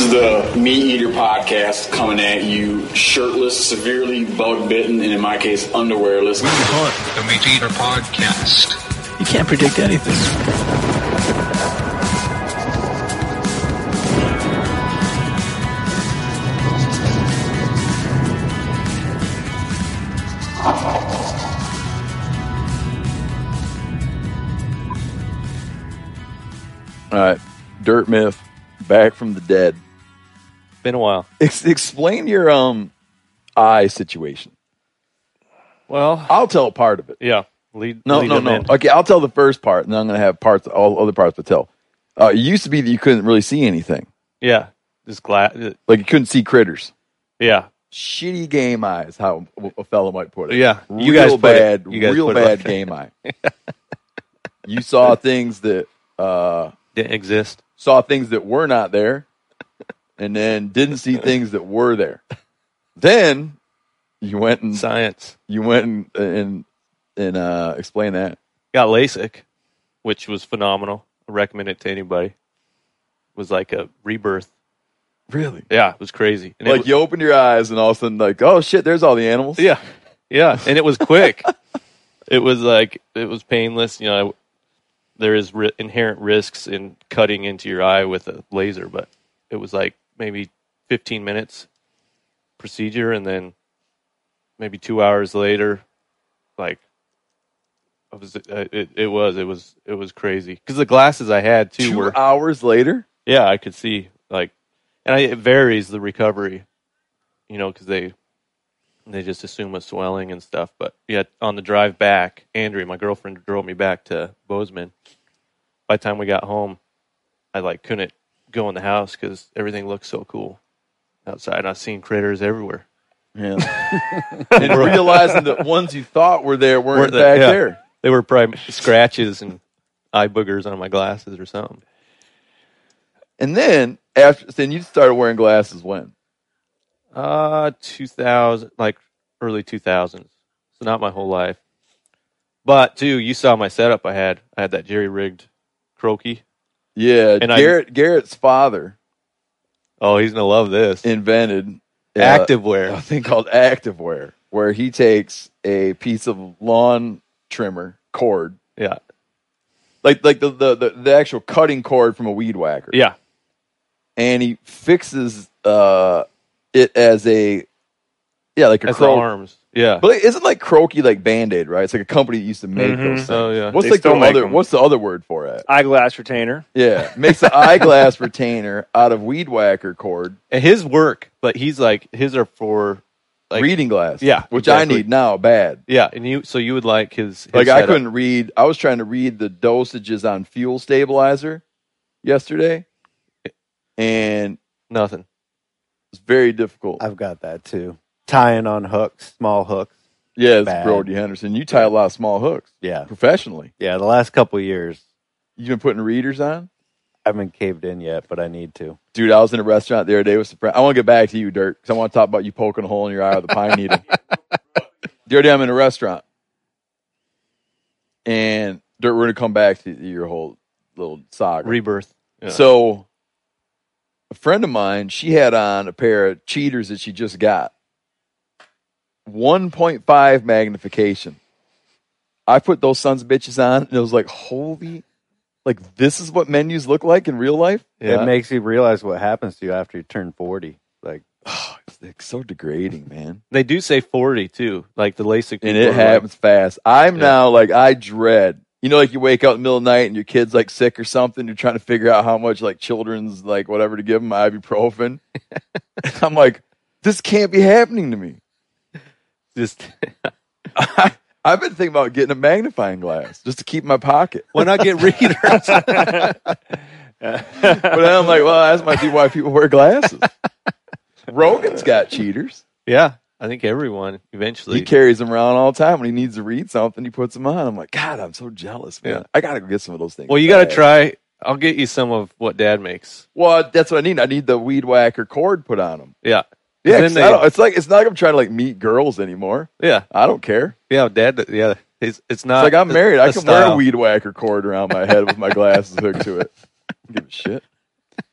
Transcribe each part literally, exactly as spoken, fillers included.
is the Meat Eater Podcast coming at you shirtless, severely bug-bitten, and in my case, underwearless. We hunt the Meat Eater Podcast. You can't predict anything. All right, Dirt Myth, back from the dead. Been a while. Ex- explain your um eye situation. Well, I'll tell part of it. yeah. Lead, No, lead no, them no. in. Okay, I'll tell the first part, and then I'm going to have parts, all other parts to tell. Uh, it used to be that you couldn't really see anything, Yeah, just glass. like you couldn't see critters. Yeah, Shitty game eyes, how a fellow might put it. Yeah, real you guys put it- bad, you guys real put it bad like game eye. You saw things that uh, didn't exist. saw things that were not there, and then didn't see things that were there. Then you went and Science. you went and and, and uh, explained that. Got LASIK, which was phenomenal. I recommend it to anybody. It was like a rebirth. Really? Yeah, it was crazy. And Like it, you opened your eyes and all of a sudden, like, oh shit, there's all the animals. yeah, yeah, and it was quick. It was like it was painless. You know, I, there is ri- inherent risks in cutting into your eye with a laser, but it was like maybe fifteen minutes procedure, and then maybe two hours later, like I was, uh, it, it was, it was, it was crazy because the glasses I had too Two were, hours later. yeah, I could see like, and I, it varies the recovery, you know, because they they just assume a swelling and stuff. But yeah, on the drive back, Andrea, my girlfriend, drove me back to Bozeman. By the time we got home, I like couldn't go in the house because everything looked so cool outside. I seen critters everywhere. Yeah. And realizing that ones you thought were there weren't Weren't in they? fact Yeah. there. They were probably scratches and eye boogers on my glasses or something. And then after, then you started wearing glasses when? Uh, two thousand, like early two thousands. So not my whole life. But too, you saw my setup. I had I had that jerry rigged croaky. Yeah, And I- Garrett Garrett's father Oh, he's gonna love this. invented uh, Activewear. a thing called Activewear, where he takes a piece of lawn trimmer cord, Yeah, like like the the, the, the actual cutting cord from a weed whacker, yeah, and he fixes uh, it as a yeah like a as the croak. arms. Yeah, But it isn't like croaky like Band-Aid, right? It's like a company that used to make Mhm. those things. Oh, yeah. What's They like the still make other? them. What's the other word for it? Eyeglass retainer. Yeah, makes the eyeglass retainer out of weed whacker cord, and his work, but he's like his are for like reading glass. yeah, which I exactly. need now bad. yeah, and you so you would like his, his Like I setup. couldn't read. I was trying to read the dosages on fuel stabilizer yesterday, and nothing. it's very difficult. I've got that too. Tying on hooks, small hooks. yeah, it's bad. Brody Henderson. You tie a lot of small hooks Yeah. professionally. Yeah, the last couple of years, You've been putting readers on. I haven't caved in yet, but I need to. Dude, I was in a restaurant the other day with some friends. I want to get back to you, Dirt, because I want to talk about you poking a hole in your eye with a pine needle. The other day, I'm in a restaurant, and Dirt, we're going to come back to your whole little saga. Rebirth. Yeah. So, a friend of mine, she had on a pair of cheaters that she just got. one point five magnification. I put those sons of bitches on, and it was like, holy, like, this is what menus look like in real life? yeah. It makes you realize what happens to you after you turn forty. Like, Oh, it's like so degrading, man. They do say forty too, like the LASIK. And people it are happens fast. I'm Yeah. now like, I dread, you know, like you wake up in the middle of the night and your kid's like sick or something. You're trying to figure out how much like children's like whatever to give them, ibuprofen. I'm like, this can't be happening to me. Like, just I, I've been thinking about getting a magnifying glass just to keep in my pocket. why not get readers? But then I'm like, well, that might be why people wear glasses. Rogan's got cheaters. Yeah, I think everyone eventually. He carries them around all the time. When he needs to read something, he puts them on. I'm like, God, I'm so jealous, man. Yeah. I got to go get some of those things. well, you got to bad. try. I'll get you some of what Dad makes. Well, that's what I need. I need the weed whacker cord put on them. Yeah, Yeah, Then 'cause they- I don't- it's like it's not like I'm trying to like meet girls anymore. yeah, I don't care. yeah. Dad, yeah. It's, it's not It's like I'm a- married. I a can wear style. a weed whacker cord around my head with my glasses hooked to it. I don't give a shit.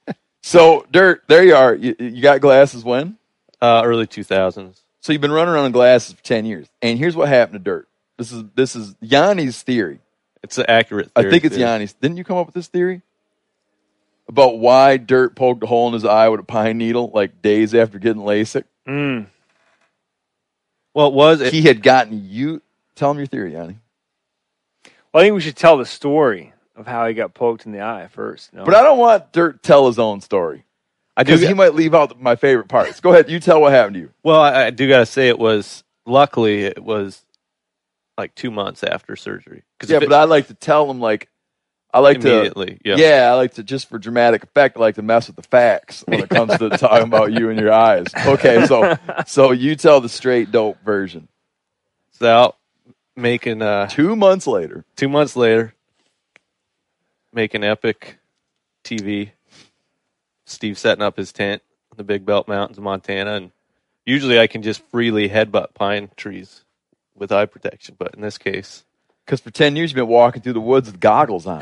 So, Dirt, there you are. You, you got glasses when? Uh, early two thousands. So you've been running around in glasses for ten years. And here's what happened to Dirt. This is this is Yanni's theory. It's an accurate theory. I think it's too. Yanni's. Didn't you come up with this theory? About why Dirt poked a hole in his eye with a pine needle like days after getting LASIK? Mm. Well, it was. It, He had gotten you. Tell him your theory, Yanni. Well, I think we should tell the story of how he got poked in the eye first. No? But I don't want Dirt to tell his own story. I do. Because he might leave out my favorite parts. Go ahead. You tell what happened to you. Well, I, I do got to say it was, luckily, it was like two months after surgery. Cause Yeah, if it- but I like to tell him, like, I like to. immediately. Yeah. Yeah, I like to, just for dramatic effect, I like to mess with the facts when it comes to talking about you and your eyes. Okay, so so you tell the straight dope version. So out making, uh, Two months later. two months later, making Epic T V. Steve setting up his tent in the Big Belt Mountains of Montana. And usually I can just freely headbutt pine trees with eye protection. But in this case, Because for ten years you've been walking through the woods with goggles on.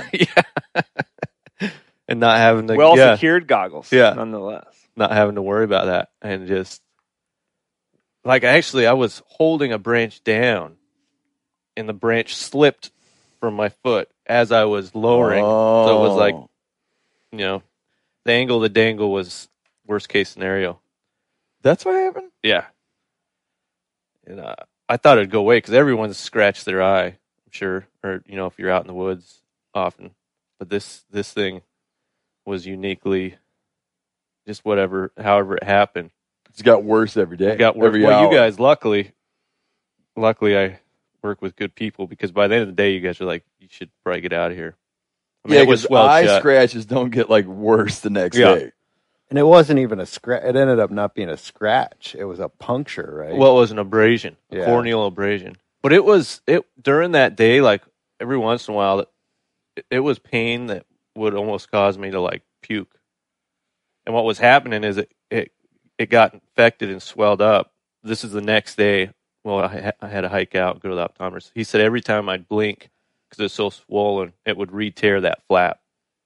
and not having to, well yeah, secured goggles, Yeah. nonetheless. not having to worry about that. And just, like, actually, I was holding a branch down, and the branch slipped from my foot as I was lowering. Oh. So it was like, you know, the angle of the dangle was worst case scenario. That's what happened? Yeah. And uh, I thought it'd go away because everyone's scratched their eye, I'm sure, or, you know, if you're out in the woods often. But this this thing was uniquely just whatever, however it happened. It's got worse every day. It got worse. Every Well, hour. you guys, luckily, luckily I work with good people because by the end of the day, you guys are like, you should probably get out of here. I mean, Yeah, it was because well eye shut. scratches don't get like worse the next Yeah. day. And it wasn't even a scratch. It ended up not being a scratch. It was a puncture, right? Well, it was an abrasion, a Yeah. corneal abrasion. But it was it during that day, like every once in a while, it, it was pain that would almost cause me to like puke. And what was happening is it it, it got infected and swelled up. This is the next day. Well, I, ha- I had to hike out, go to the optometrist. He said every time I'd blink, because it's so swollen, it would re-tear that flap.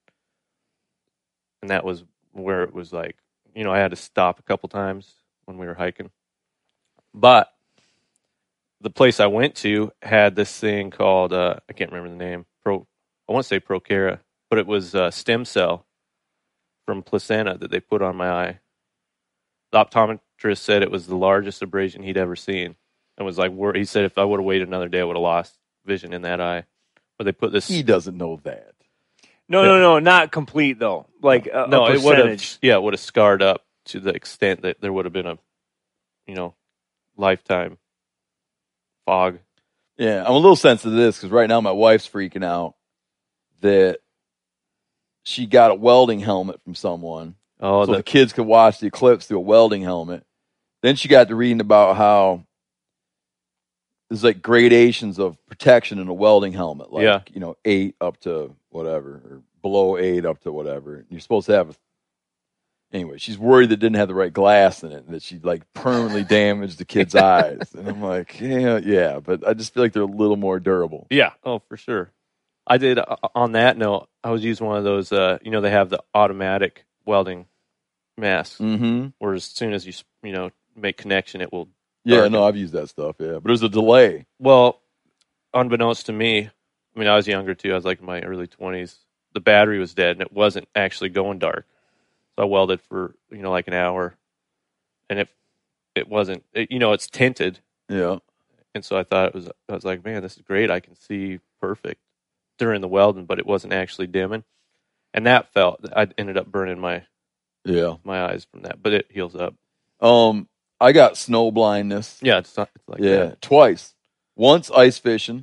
And that was where it was like, you know, I had to stop a couple times when we were hiking. But the place I went to had this thing called, uh, I can't remember the name, Pro. I want to say Procara, but it was a stem cell from placenta that they put on my eye. The optometrist said it was the largest abrasion he'd ever seen. And was like, he said if I would have waited another day, I would have lost vision in that eye. But they put this. He doesn't know that. No, no, no, not complete though. Like a, no, a it would have, percentage. yeah, it would have scarred up to the extent that there would have been a, you know, lifetime fog. Yeah, I'm a little sensitive to this because right now my wife's freaking out that she got a welding helmet from someone. Oh, so the, the kids could watch the eclipse through a welding helmet. Then she got to reading about how there's like gradations of protection in a welding helmet. Like, Yeah. you know, eight up to whatever, or below eight up to whatever. And you're supposed to have a Anyway, she's worried that it didn't have the right glass in it, and that she like permanently damaged the kid's eyes. And I'm like, yeah, yeah, but I just feel like they're a little more durable. yeah, oh, for sure. I did, uh, on that note, I was using one of those, uh, you know, they have the automatic welding masks, Mm-hmm. where as soon as you, you know, make connection, it will. Yeah, darken. no, I've used that stuff. Yeah, but there's a delay. Well, unbeknownst to me, I mean, I was younger too. I was like in my early twenties. The battery was dead, and it wasn't actually going dark. So I welded for, you know, like an hour, and it it wasn't, it, you know, it's tinted, Yeah, and so I thought it was. I was like, man, this is great. I can see perfect during the welding, but it wasn't actually dimming, and that felt. I ended up burning my yeah. my eyes from that, but it heals up. Um, I got snow blindness. Yeah, it's not it's like yeah, that. twice. Once ice fishing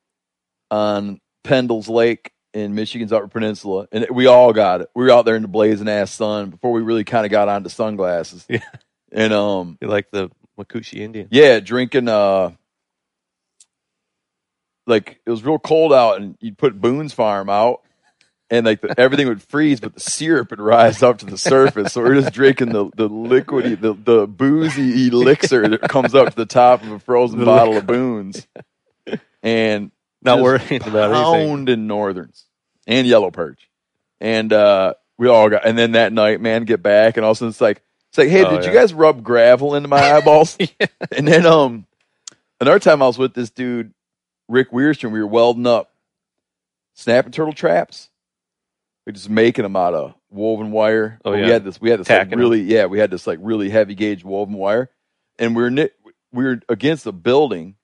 on Pendle's Lake in Michigan's Upper Peninsula, and we all got it. We were out there in the blazing ass sun before we really kind of got onto sunglasses. Yeah. And um, You like the Makushi Indian. yeah, drinking uh, like it was real cold out, and you'd put Boone's Farm out, and like the, everything would freeze, but the syrup would rise up to the surface. So we're just drinking the the liquidy, the the boozy elixir that comes up to the top of a frozen The bottle of Boone's, and Not just worrying about anything. pounding northerns and yellow perch, and uh, We all got, and then that night, man, get back, and all of a sudden it's like, it's like, hey, Oh, did yeah. you guys rub gravel into my eyeballs? Yeah. And then, um, another time I was with this dude, Rick Weirstrom, we were welding up snapping turtle traps. We just making them out of woven wire. Oh, But yeah. We had this, we had this like Tacking 'em. really, yeah, we had this like really heavy gauge woven wire, and we were knit, we were against a building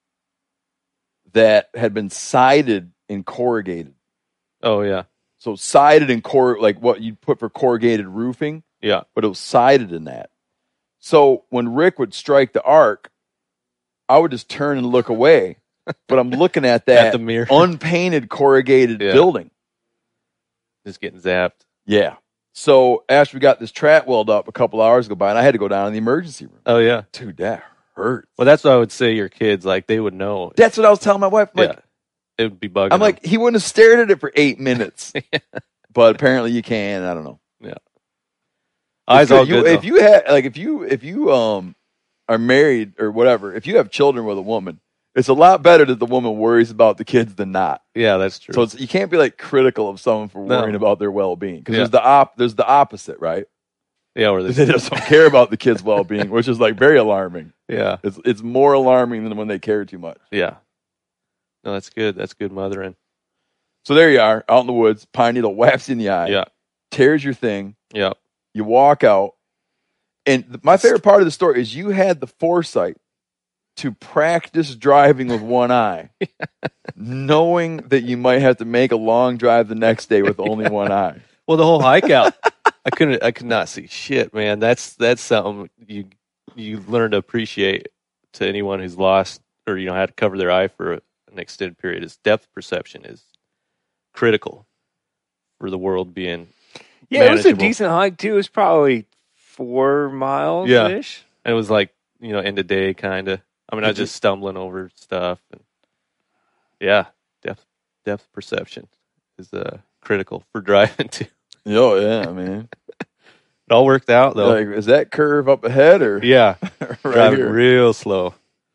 that had been sided and corrugated. Oh yeah, So sided and cor like what you'd put for corrugated roofing, yeah. but it was sided in that. So when Rick would strike the arc, I would just turn and look away. But I'm looking at that At the mirror. unpainted corrugated Yeah. building. Just getting zapped. Yeah. So after we got this trap weld up a couple hours go by, and I had to go down in the emergency room. Oh yeah. Dude, that hurt. Well, that's what I would say. Your kids, like, they would know. That's what I was telling my wife. I'm like, yeah, it would be bugging. I'm them. like, he wouldn't have stared at it for eight minutes. But apparently you can. I don't know. yeah. Eyes It's all good. You- good. if you have like if you if you um are married or whatever, if you have children with a woman, it's a lot better that the woman worries about the kids than not. though. Yeah, that's true. So it's, you can't be like critical of someone for No. worrying about their well being because Yeah. there's the op there's the opposite, right? yeah, or They this. just don't care about the kids' well being, which is like very alarming. Yeah, It's it's more alarming than when they care too much. yeah. No, that's good. That's good mothering. So there you are, out in the woods, pine needle whaps in the eye, Yeah, tears your thing. yeah. You walk out, and th- my favorite part of the story is you had the foresight to practice driving with one eye, knowing that you might have to make a long drive the next day with only one eye. Well, the whole hike out, I couldn't. I could not see shit, man. That's that's something you you learn to appreciate. To anyone who's lost or you know had to cover their eye for an extended period, is depth perception is critical for the world being. Yeah, it was a manageable. decent hike too. It was probably four miles Yeah. ish. And it was like, you know, end of day kind of. I mean, I was just stumbling over stuff. And yeah, depth depth perception is uh, critical for driving too. Oh yeah, I mean, It all worked out though. like, is that curve up ahead or yeah, right driving here? real slow.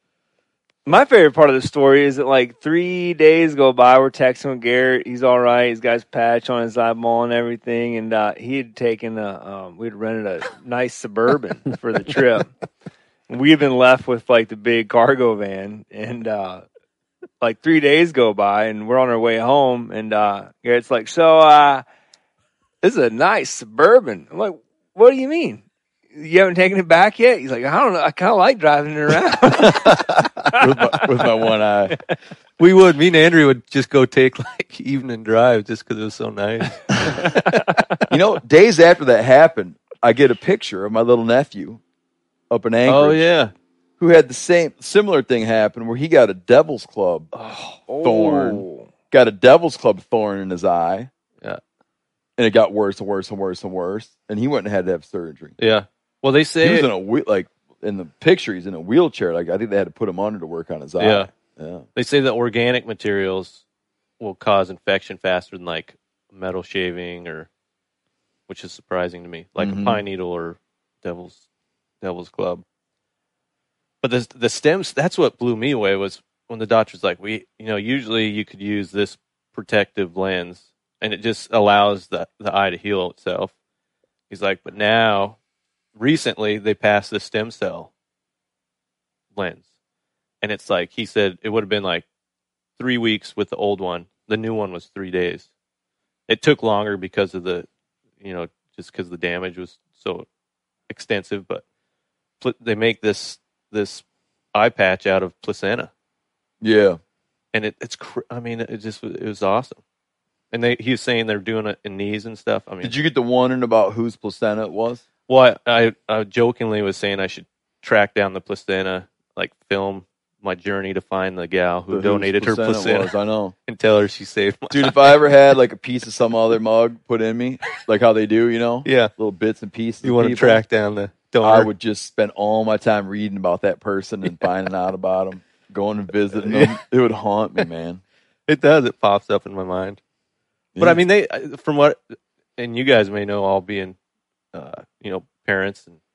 My favorite part of the story is that like three days go by. We're texting with Garrett. He's all right. He's got his patch on his eyeball and everything. And uh, he had taken a, um, we'd rented a nice Suburban for the trip. We had been left with like the big cargo van. And uh, like three days go by and we're on our way home. And uh, Garrett's like, so uh, this is a nice Suburban. I'm like, what do you mean? You haven't taken it back yet? He's like, I don't know. I kind of like driving it around. with, my, with my one eye. We would. Me and Andrew would just go take like evening drive just because it was so nice. You know, days after that happened, I get a picture of my little nephew up in Anchorage. Oh yeah, Who had the same similar thing happen where he got a devil's club thorn, Oh. got a devil's club thorn in his eye, yeah, and it got worse and worse and worse and worse, and he went and had to have surgery. yeah. Well, they He say was in a wheel, like in the picture, he's in a wheelchair. Like I think they had to put him under to work on his eye. Yeah. yeah. they say that organic materials will cause infection faster than like metal shaving, or which is surprising to me, like Mhm. a pine needle or devil's devil's club. But the the stems, that's what blew me away was when the doctor's like, we, you know, usually you could use this protective lens and it just allows the the eye to heal itself. He's like, but now, recently they passed the stem cell lens, and it's like he said it would have been like three weeks with the old one. The new one was three days. It took longer because of the, you know, just because the damage was so extensive. But pl- they make this this eye patch out of placenta, Yeah. and it, it's cr- I mean, it just it was awesome. And they he was saying they're doing it in knees and stuff. I mean, Did you get to wondering about whose placenta it was? Well, I, I jokingly was saying I should track down the placenta, like film my journey to find the gal who The whose donated her placenta it placenta was, I know. and tell her she saved my Dude, if I ever had like a piece of some other mug put in me, like how they do, you know, Yeah. little bits and pieces. You of want to people, track down the donor? I would just spend all my time reading about that person and finding out about them, going and visiting them. It would haunt me, man. It does. It pops up in my mind. But Yeah. I mean, they from what, and you guys may know, all being, uh, you know, parents, and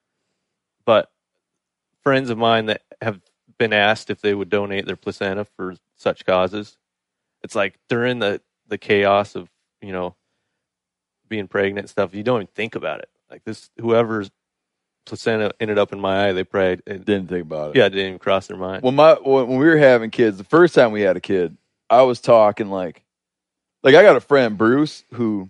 but friends of mine that have been asked if they would donate their placenta for such causes, it's like during the the chaos of, you know, being pregnant and stuff, you don't even think about it. Like this, whoever's placenta ended up in my eye, they probably it, Didn't think about it. yeah, it didn't even cross their mind. When my when we were having kids, the first time we had a kid, I was talking like, like I got a friend Bruce who.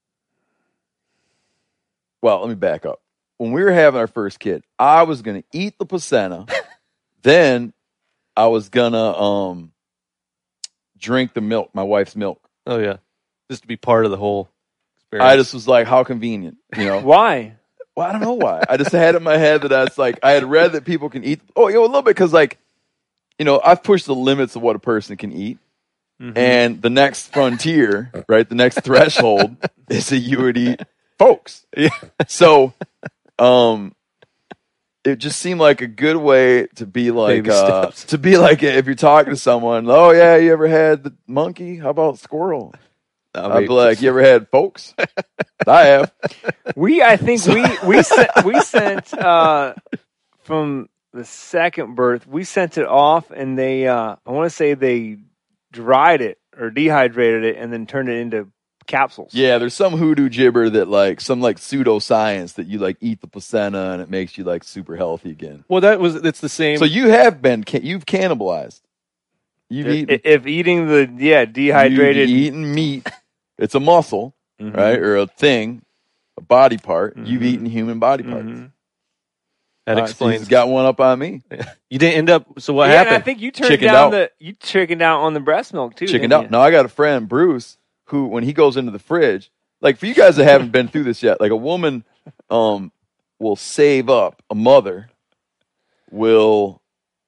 Well, let me back up. When we were having our first kid, I was gonna eat the placenta, then I was gonna um drink the milk, my wife's milk. Oh yeah, just to be part of the whole experience. I just was like, how convenient, you know? Why? Well, I don't know why. I just had it in my head that I was like, I had read that people can eat. Oh, you know, a little bit because, like, you know, I've pushed the limits of what a person can eat. Mm-hmm. And the next frontier, right, the next threshold is that you would eat folks. Yeah. So, um, it just seemed like a good way to be like, Baby uh, steps. to be like, if you're talking to someone, oh, yeah, you ever had the monkey? How about squirrel? I'd be like, you ever had folks? I have. We, I think we we sent we sent uh, from the second birth. We sent it off, and they uh, I want to say they dried it or dehydrated it, and then turned it into capsules. Yeah, there's some hoodoo gibber that like some like pseudoscience that you like eat the placenta and it makes you like super healthy again. Well, that was it's the same. So you have been ca- you've cannibalized. You've If, eaten if eating the yeah dehydrated, You've eaten meat. It's a muscle, Mhm. right, or a thing, a body part. Mhm. You've eaten human body parts. Mhm. that All right, so explains. he's got one up on me. You didn't end up. So what yeah, and happened? I think you turned Chickened down out. the you chickened out on the breast milk too. Chickened didn't out. you? Now I got a friend, Bruce, who when he goes into the fridge, like for you guys that haven't been through this yet, like a woman um will save up, a mother will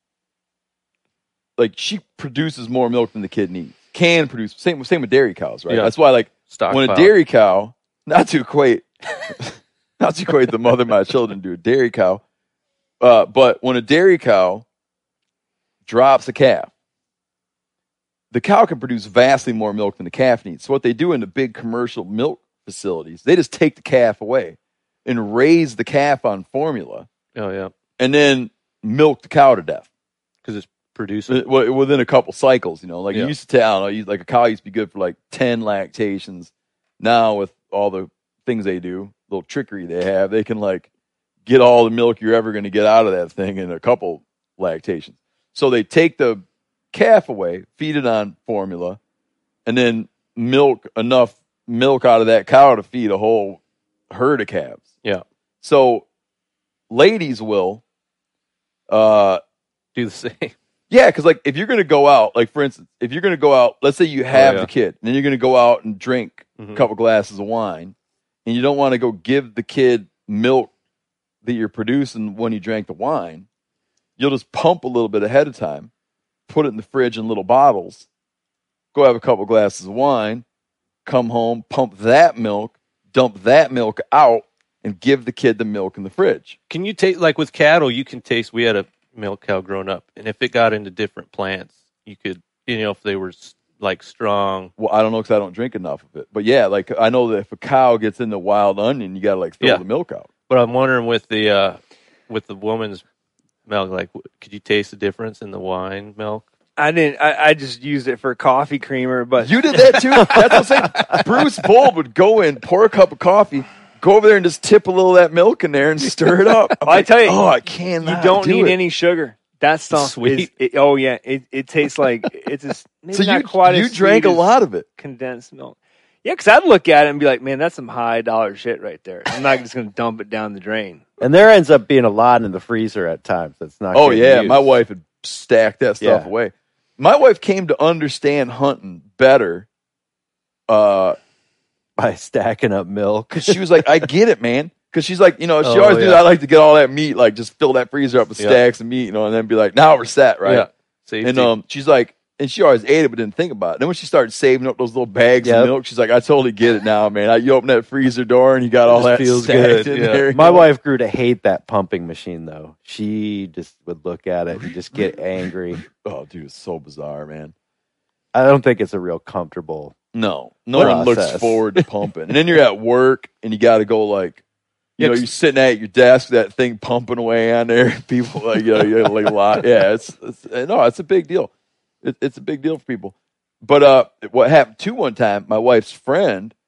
like she produces more milk than the kid needs. Can produce same same with dairy cows, right? Yeah. That's why like Stockpile. when a dairy cow, not to equate not to equate the mother of my children to a dairy cow, uh, but when a dairy cow drops a calf, the cow can produce vastly more milk than the calf needs. So what they do in the big commercial milk facilities, they just take the calf away and raise the calf on formula Oh yeah, and then milk the cow to death because it's producing. Uh, well, within a couple cycles. You know, like Yeah. you used to tell, I don't know, you- like a cow used to be good for like ten lactations. Now with all the things they do, little trickery they have, they can like get all the milk you're ever going to get out of that thing in a couple lactations. So they take the calf away, feed it on formula, and then milk enough milk out of that cow to feed a whole herd of calves. Yeah, So ladies will, uh, do the same. yeah, because like if you're going to go out, like for instance, if you're going to go out, let's say you have yeah. the kid, and then you're going to go out and drink Mhm. a couple glasses of wine, and you don't want to go give the kid milk that you're producing when you drank the wine, you'll just pump a little bit ahead of time, put it in the fridge in little bottles, go have a couple glasses of wine, come home, pump that milk, dump that milk out, and give the kid the milk in the fridge. Can you taste like with cattle? You can taste. We had a milk cow growing up, and if it got into different plants, you could, you know, if they were s- like strong. Well, I don't know because I don't drink enough of it. But yeah, like I know that if a cow gets into wild onion, you got to like throw Yeah. the milk out. But I'm wondering with the uh, with the woman's milk, like, w- could you taste the difference in the wine milk? I didn't. I, I just used it for coffee creamer, but You did that too. That's what I'm saying. Bruce Bold would go in, pour a cup of coffee, go over there and just tip a little of that milk in there and stir it up. I'm I like, tell you, oh, I you cannot. don't do need it. any sugar. That stuff Sweet. is. It, oh yeah, it, it tastes like it's just maybe So not you quite you as drank sweet a as lot of it. condensed milk. Yeah, because I'd look at it and be like, man, that's some high dollar shit right there. I'm not just going to dump it down the drain. And there ends up being a lot in the freezer at times. That's not. Oh getting yeah, used. my wife had stacked that stuff Yeah. away. My wife came to understand hunting better. Uh, by stacking up milk. Cause she was like, I get it, man. Cause she's like, you know, she Oh, always knew yeah. that I like to get all that meat, like just fill that freezer up with Yeah. stacks of meat, you know, and then be like, now we're set, right? Yeah. Safety. And um, she's like, and she always ate it but didn't think about it. Then when she started saving up those little bags Yep. of milk, she's like, I totally get it now, man. I, you open that freezer door and you got all just that feels stacked good, in yeah. there. My wife grew to hate that pumping machine, though. She just would look at it and just get angry. Oh, dude, it's so bizarre, man. I don't think it's a real comfortable. No, no one looks Process. forward to pumping. And then you're at work and you got to go like, you Yeah, know, 'cause- you're sitting at your desk, that thing pumping away on there. People like, you know, you like a lot. Yeah, it's, it's no, it's a big deal. It, it's a big deal for people. But uh, what happened too one time, my wife's friend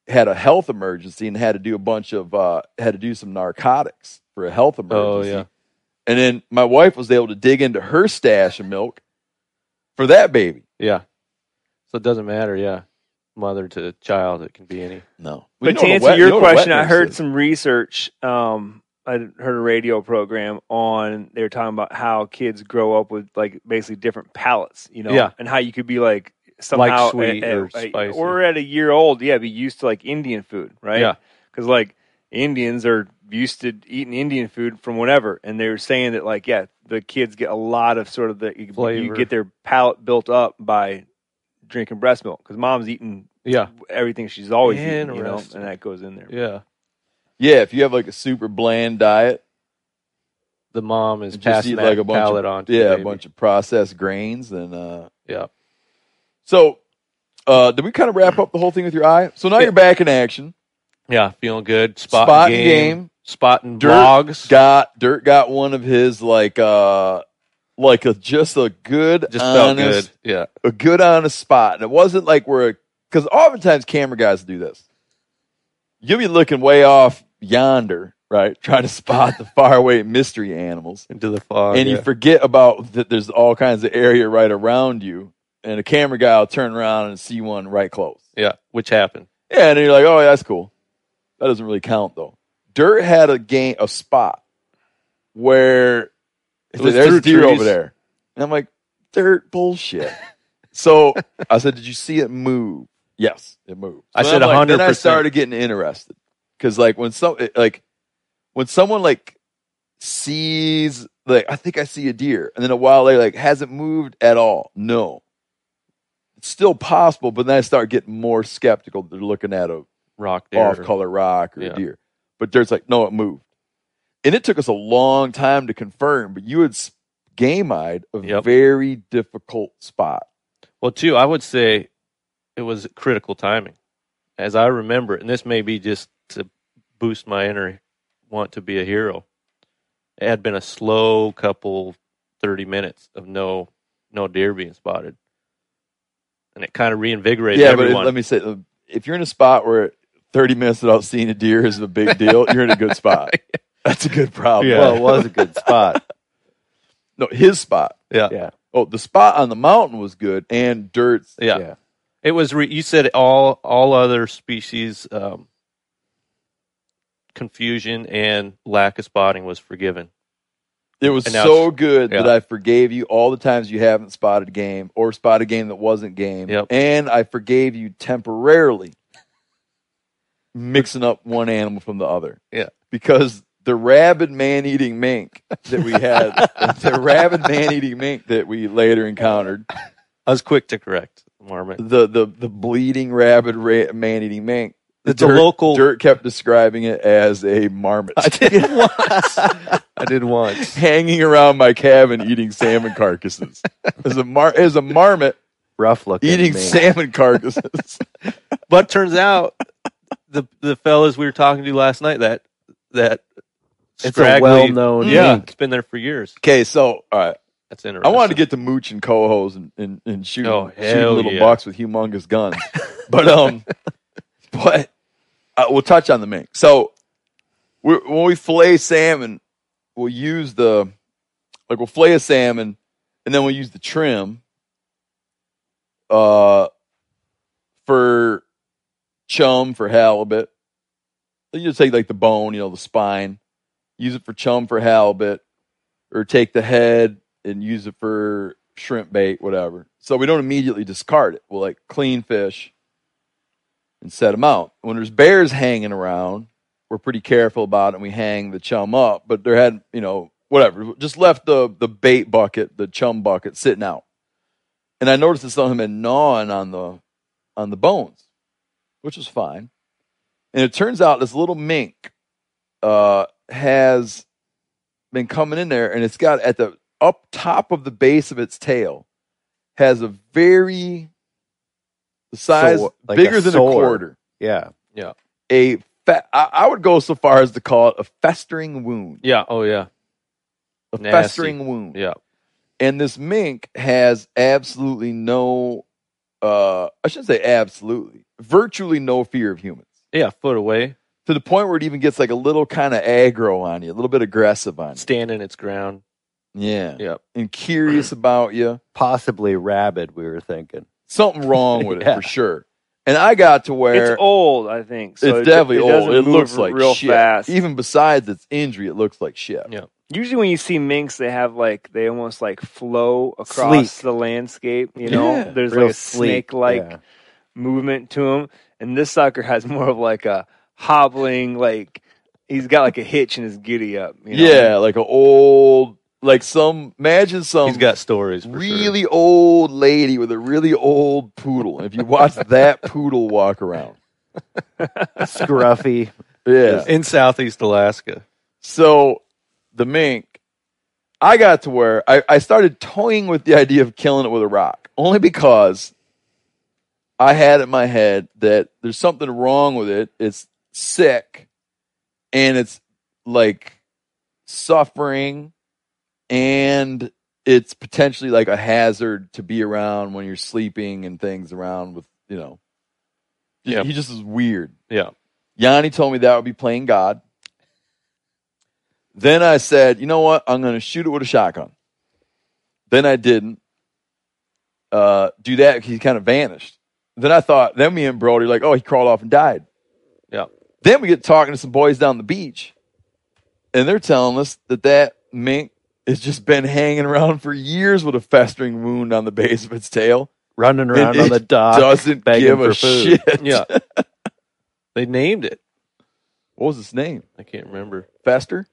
had a health emergency and had to do a bunch of uh, had to do some narcotics for a health emergency. Oh, yeah. And then my wife was able to dig into her stash of milk for that baby. Yeah. So it doesn't matter, yeah. Mother to child, it can be any. No. But to answer your question, I heard some research. Um, I heard a radio program on. They were talking about how kids grow up with like basically different palates, you know, Yeah. and how you could be like somehow Like sweet at, or at- spicy. or at a year old, yeah, be used to like Indian food, right? Yeah. because like Indians are used to eating Indian food from whatever, and they were saying that like yeah, the kids get a lot of sort of the you, you Flavor. get their palate built up by drinking breast milk because mom's eating Yeah. everything she's always eaten, you know, Interesting. and that goes in there. Yeah. Yeah, if you have like a super bland diet, The mom is and just passing eat that like a bunch palate of on to yeah, the a baby. bunch of processed grains, then uh, Yeah. so uh, did we kind of wrap up the whole thing with your eye? So now Yeah. you're back in action. Yeah, feeling good. Spotting, Spotting game, game. spotting Dirt vlogs. got Dirt got one of his like uh like a just a good Just felt good. honest Yeah. a good honest spot, and it wasn't like we're because oftentimes camera guys do this. You'll be looking way off yonder, right, trying to spot the faraway mystery animals, Into the fog. and you yeah. forget about that. There's all kinds of area right around you, and a camera guy will turn around and see one right close. yeah, which happened. Yeah, and then you're like, oh, yeah, that's cool. That doesn't really count though. Dirt had a game, a spot where It was there's through a deer trees. over there, and I'm like, Dirt bullshit. So I said, did you see it move? Yes, it moved. I So said then I'm like- Then I one hundred percent. started getting interested because, like, when some like when someone like sees like I think I see a deer, and then a while later like hasn't moved at all. No, it's still possible, but then I start getting more skeptical. They're looking at a Rock there. off color rock or Yeah. a deer, but Dirt's like, no, it moved, and it took us a long time to confirm. But you had s- game-eyed a Yep. very difficult spot. Well, too, I would say it was critical timing. As I remember it, and this may be just to boost my inner want to be a hero. It had been a slow couple thirty minutes of no no deer being spotted. And it kind of reinvigorated Yeah, but everyone. it- let me say, uh, if you're in a spot where thirty minutes without seeing a deer is a big deal, you're in a good spot. That's a good problem. Yeah. Well, it was a good spot. No, his spot. yeah. Yeah. Oh, the spot on the mountain was good, and Dirt's. Yeah. Yeah. It was. Re- you said all all other species um, confusion and lack of spotting was forgiven. It was And now so it's- good that yeah. I forgave you all the times you haven't spotted game or spotted game that wasn't game. Yep. And I forgave you temporarily mixing up one animal from the other. Yeah. Because the rabid man-eating mink that we had, the rabid man-eating mink that we later encountered, I was quick to correct Marmot. the the the bleeding rabid ra- man-eating mink. The It's a dirt, local- Dirt kept describing it as a marmot. I did once. I did once. Hanging around my cabin eating salmon carcasses. As a mar- as a marmot Rough looking. eating mink. salmon carcasses. But turns out the the fellas we were talking to last night that that It's a scraggly- well-known yeah, mink. it's been there for years. Okay, so all right. That's interesting. I wanted to get to mooch and cohos and, and, and shooting, Oh, shooting hell little yeah. bucks with humongous guns. but um but uh, we'll touch on the mink. So we when we fillet salmon, we'll use the like we'll fillet a salmon and then we'll use the trim uh for chum, for halibut. You just take like the bone, you know, the spine, use it for chum, for halibut, or take the head and use it for shrimp bait, whatever. So we don't immediately discard it. We'll like clean fish and set them out. When there's bears hanging around, we're pretty careful about it and we hang the chum up, but there had, you know, whatever, just left the, the bait bucket, the chum bucket sitting out. And I noticed that some of them had gnawing on the, on the bones, which was fine. And it turns out this little mink uh, has been coming in there, and it's got at the up top of the base of its tail has a very the size So, like bigger a than sore. a quarter. Yeah. A fe- I, I would go so far as to call it a festering wound. Yeah. Oh yeah. A Nasty. festering wound. Yeah. And this mink has absolutely no, uh, I shouldn't say absolutely, virtually no fear of humans. Yeah, foot away, to the point where it even gets like a little kind of aggro on you, a little bit aggressive on you. standing its ground. Yeah. Yep. And curious about you. Possibly rabid, we were thinking. Something wrong with it Yeah. for sure. And I got to where It's old, I think. So it's it, definitely it old. doesn't It move looks like real shit. fast. Even besides its injury, it looks like shit. Yeah. Usually, when you see minks, they have like they almost like flow across Sleek. the landscape. You know, Yeah. there's Real like a sleek, snake-like yeah. movement to him, and this sucker has more of like a hobbling, like he's got like a hitch in his giddy up. You know? Yeah, like an old, like some, imagine some He's got stories. For really old lady with a really old poodle. And if you watch that poodle walk around, Scruffy. yeah. sure. In Southeast Alaska. So the mink, I got to where I, I started toying with the idea of killing it with a rock, only because I had in my head that there's something wrong with it. It's sick, and it's like suffering, and it's potentially like a hazard to be around when you're sleeping and things around with, you know. Yeah. He just is weird. Yeah. Yanni told me that would be playing God. Then I said, you know what? I'm going to shoot it with a shotgun. Then I didn't uh, do that. He kind of vanished. Then I thought, then me and Brody like, oh, he crawled off and died. Yeah. Then we get talking to some boys down the beach, and they're telling us that that mink has just been hanging around for years with a festering wound on the base of its tail. Running around And on the it dock. doesn't begging give for a food. shit. Yeah. They named it. What was its name? I can't remember. Fester?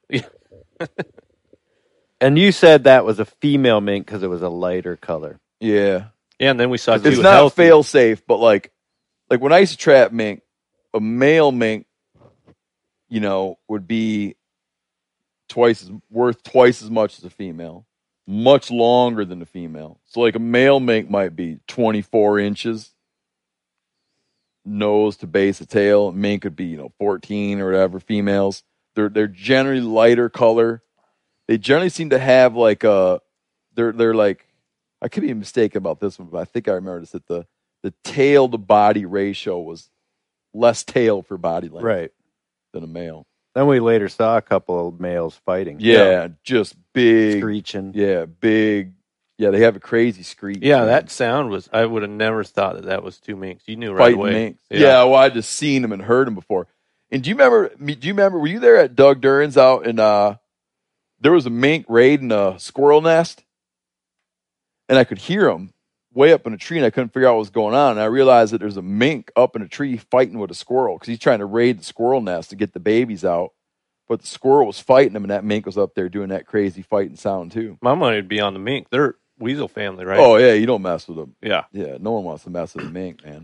And you said that was a female mink because it was a lighter color. Yeah. Yeah, and then we saw It's two not healthy. fail safe, but like, like when I used to trap mink, a male mink, you know, would be twice as worth twice as much as a female, much longer than a female. So like a male mink might be twenty-four inches, nose to base of tail. Mink could be, you know, fourteen or whatever. Females, they're they're generally lighter color. They generally seem to have like a, they're they're like, I could be mistaken about this one, but I think I remember this, that the the tail to body ratio was less tail for body length Right. than a male. Then we later saw a couple of males fighting. Yeah, just big, Screeching. yeah, big. Yeah, they have a crazy screech. Yeah, man. that sound was, I would have never thought that that was two minks. You knew right fighting away. minks. Yeah. well, I just seen them and heard them before. And do you remember? Do you remember? Were you there at Doug Duran's out in? Uh, there was a mink raiding a squirrel nest, and I could hear him way up in a tree, and I couldn't figure out what was going on. And I realized that there's a mink up in a tree fighting with a squirrel because he's trying to raid the squirrel nest to get the babies out. But the squirrel was fighting him, and that mink was up there doing that crazy fighting sound too. My money would be on the mink. They're weasel family, right? Oh yeah, you don't mess with them. Yeah. Yeah, no one wants to mess with a mink, man.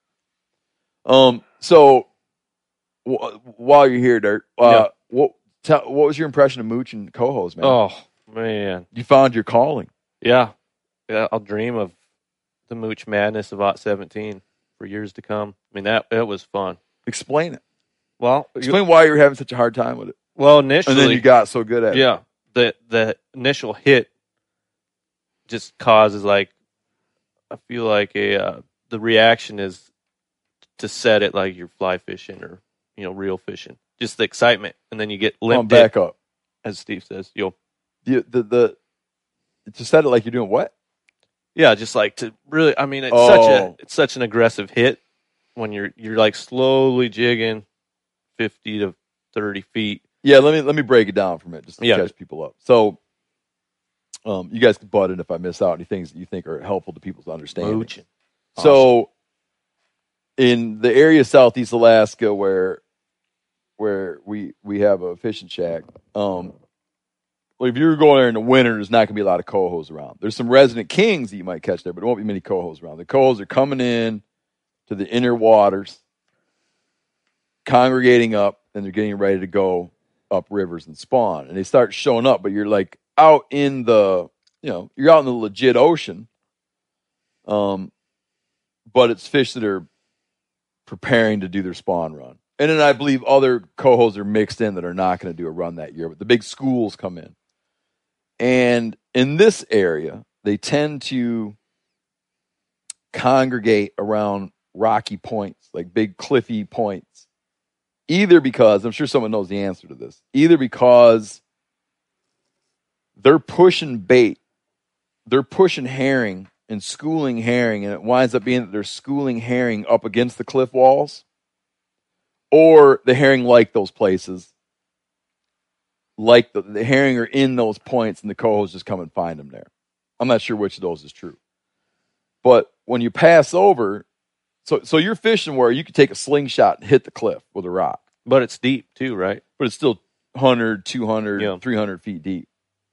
Um, so w- while you're here, Dirt, uh, Yeah. what tell, what was your impression of Mooch and Cohos, man? Oh, man. You found your calling. Yeah. Yeah, I'll dream of the mooch madness of Ot seventeen for years to come. I mean, that that was fun. Explain it. Well, you- Explain why you're having such a hard time with it, well, initially, and then you got so good at it. yeah, the the initial hit just causes like I feel like a uh, the reaction is to set it like you're fly fishing or you know real fishing, just the excitement, and then you get Come limp back dip, up. as Steve says. You'll The the the to set it like you're doing what? yeah, just like to really. I mean, it's such a Oh. it's such an aggressive hit when you're you're like slowly jigging fifty to thirty feet. Yeah, let me let me break it down for a minute just to Yeah. catch people up. So, um, you guys can butt in if I miss out any things that you think are helpful to people's understanding. Mooching. So, in the area of Southeast Alaska where where we we have a fishing shack, um, well, if you're going there in the winter, there's not going to be a lot of cohos around. There's some resident kings that you might catch there, but there won't be many cohos around. The cohos are coming in to the inner waters, congregating up, and they're getting ready to go up rivers and spawn. And they start showing up, but you're like out in the, you know, you're out in the legit ocean. Um, but it's fish that are preparing to do their spawn run. And then I believe other cohos are mixed in that are not going to do a run that year, but the big schools come in. And in this area, they tend to congregate around rocky points, like big cliffy points. Either because, I'm sure someone knows the answer to this, either because they're pushing bait, they're pushing herring and schooling herring, and it winds up being that they're schooling herring up against the cliff walls, or the herring like those places, like the, the herring are in those points, and the cohos just come and find them there. I'm not sure which of those is true. But when you pass over, so so you're fishing where you could take a slingshot and hit the cliff with a rock. But it's deep too, right? But it's still one hundred, two hundred, Yeah. three hundred feet deep.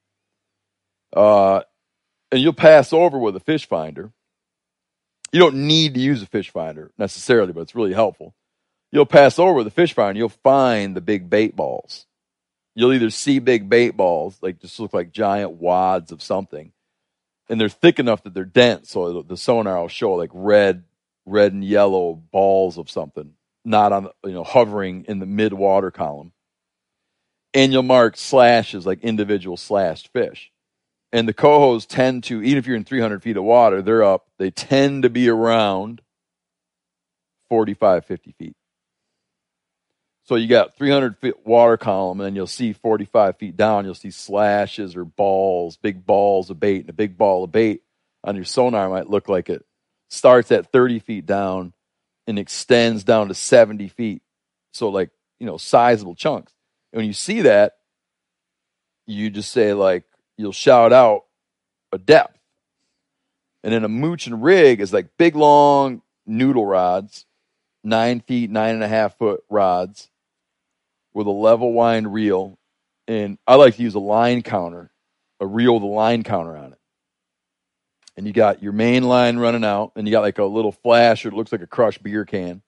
Uh, and you'll pass over with a fish finder. You don't need to use a fish finder necessarily, but it's really helpful. You'll pass over with a fish finder, and you'll find the big bait balls. You'll either see big bait balls, like just look like giant wads of something, and they're thick enough that they're dense, so the sonar will show like red, red and yellow balls of something, not on, you know, hovering in the mid water column. And you'll mark slashes, like individual slashed fish. And the cohos tend to, even if you're in three hundred feet of water, they're up. They tend to be around forty-five, fifty feet. So you got three hundred feet water column, and then you'll see forty-five feet down, you'll see slashes or balls, big balls of bait. And a big ball of bait on your sonar might look like it starts at thirty feet down and extends down to seventy feet. So like, you know, sizable chunks. And when you see that, you just say like, you'll shout out a depth. And then a mooch and rig is like big, long noodle rods, nine feet, nine and a half foot rods with a level wind reel. And I like to use a line counter, a reel with a line counter on it. And you got your main line running out, and you got like a little flash, or it looks like a crushed beer can.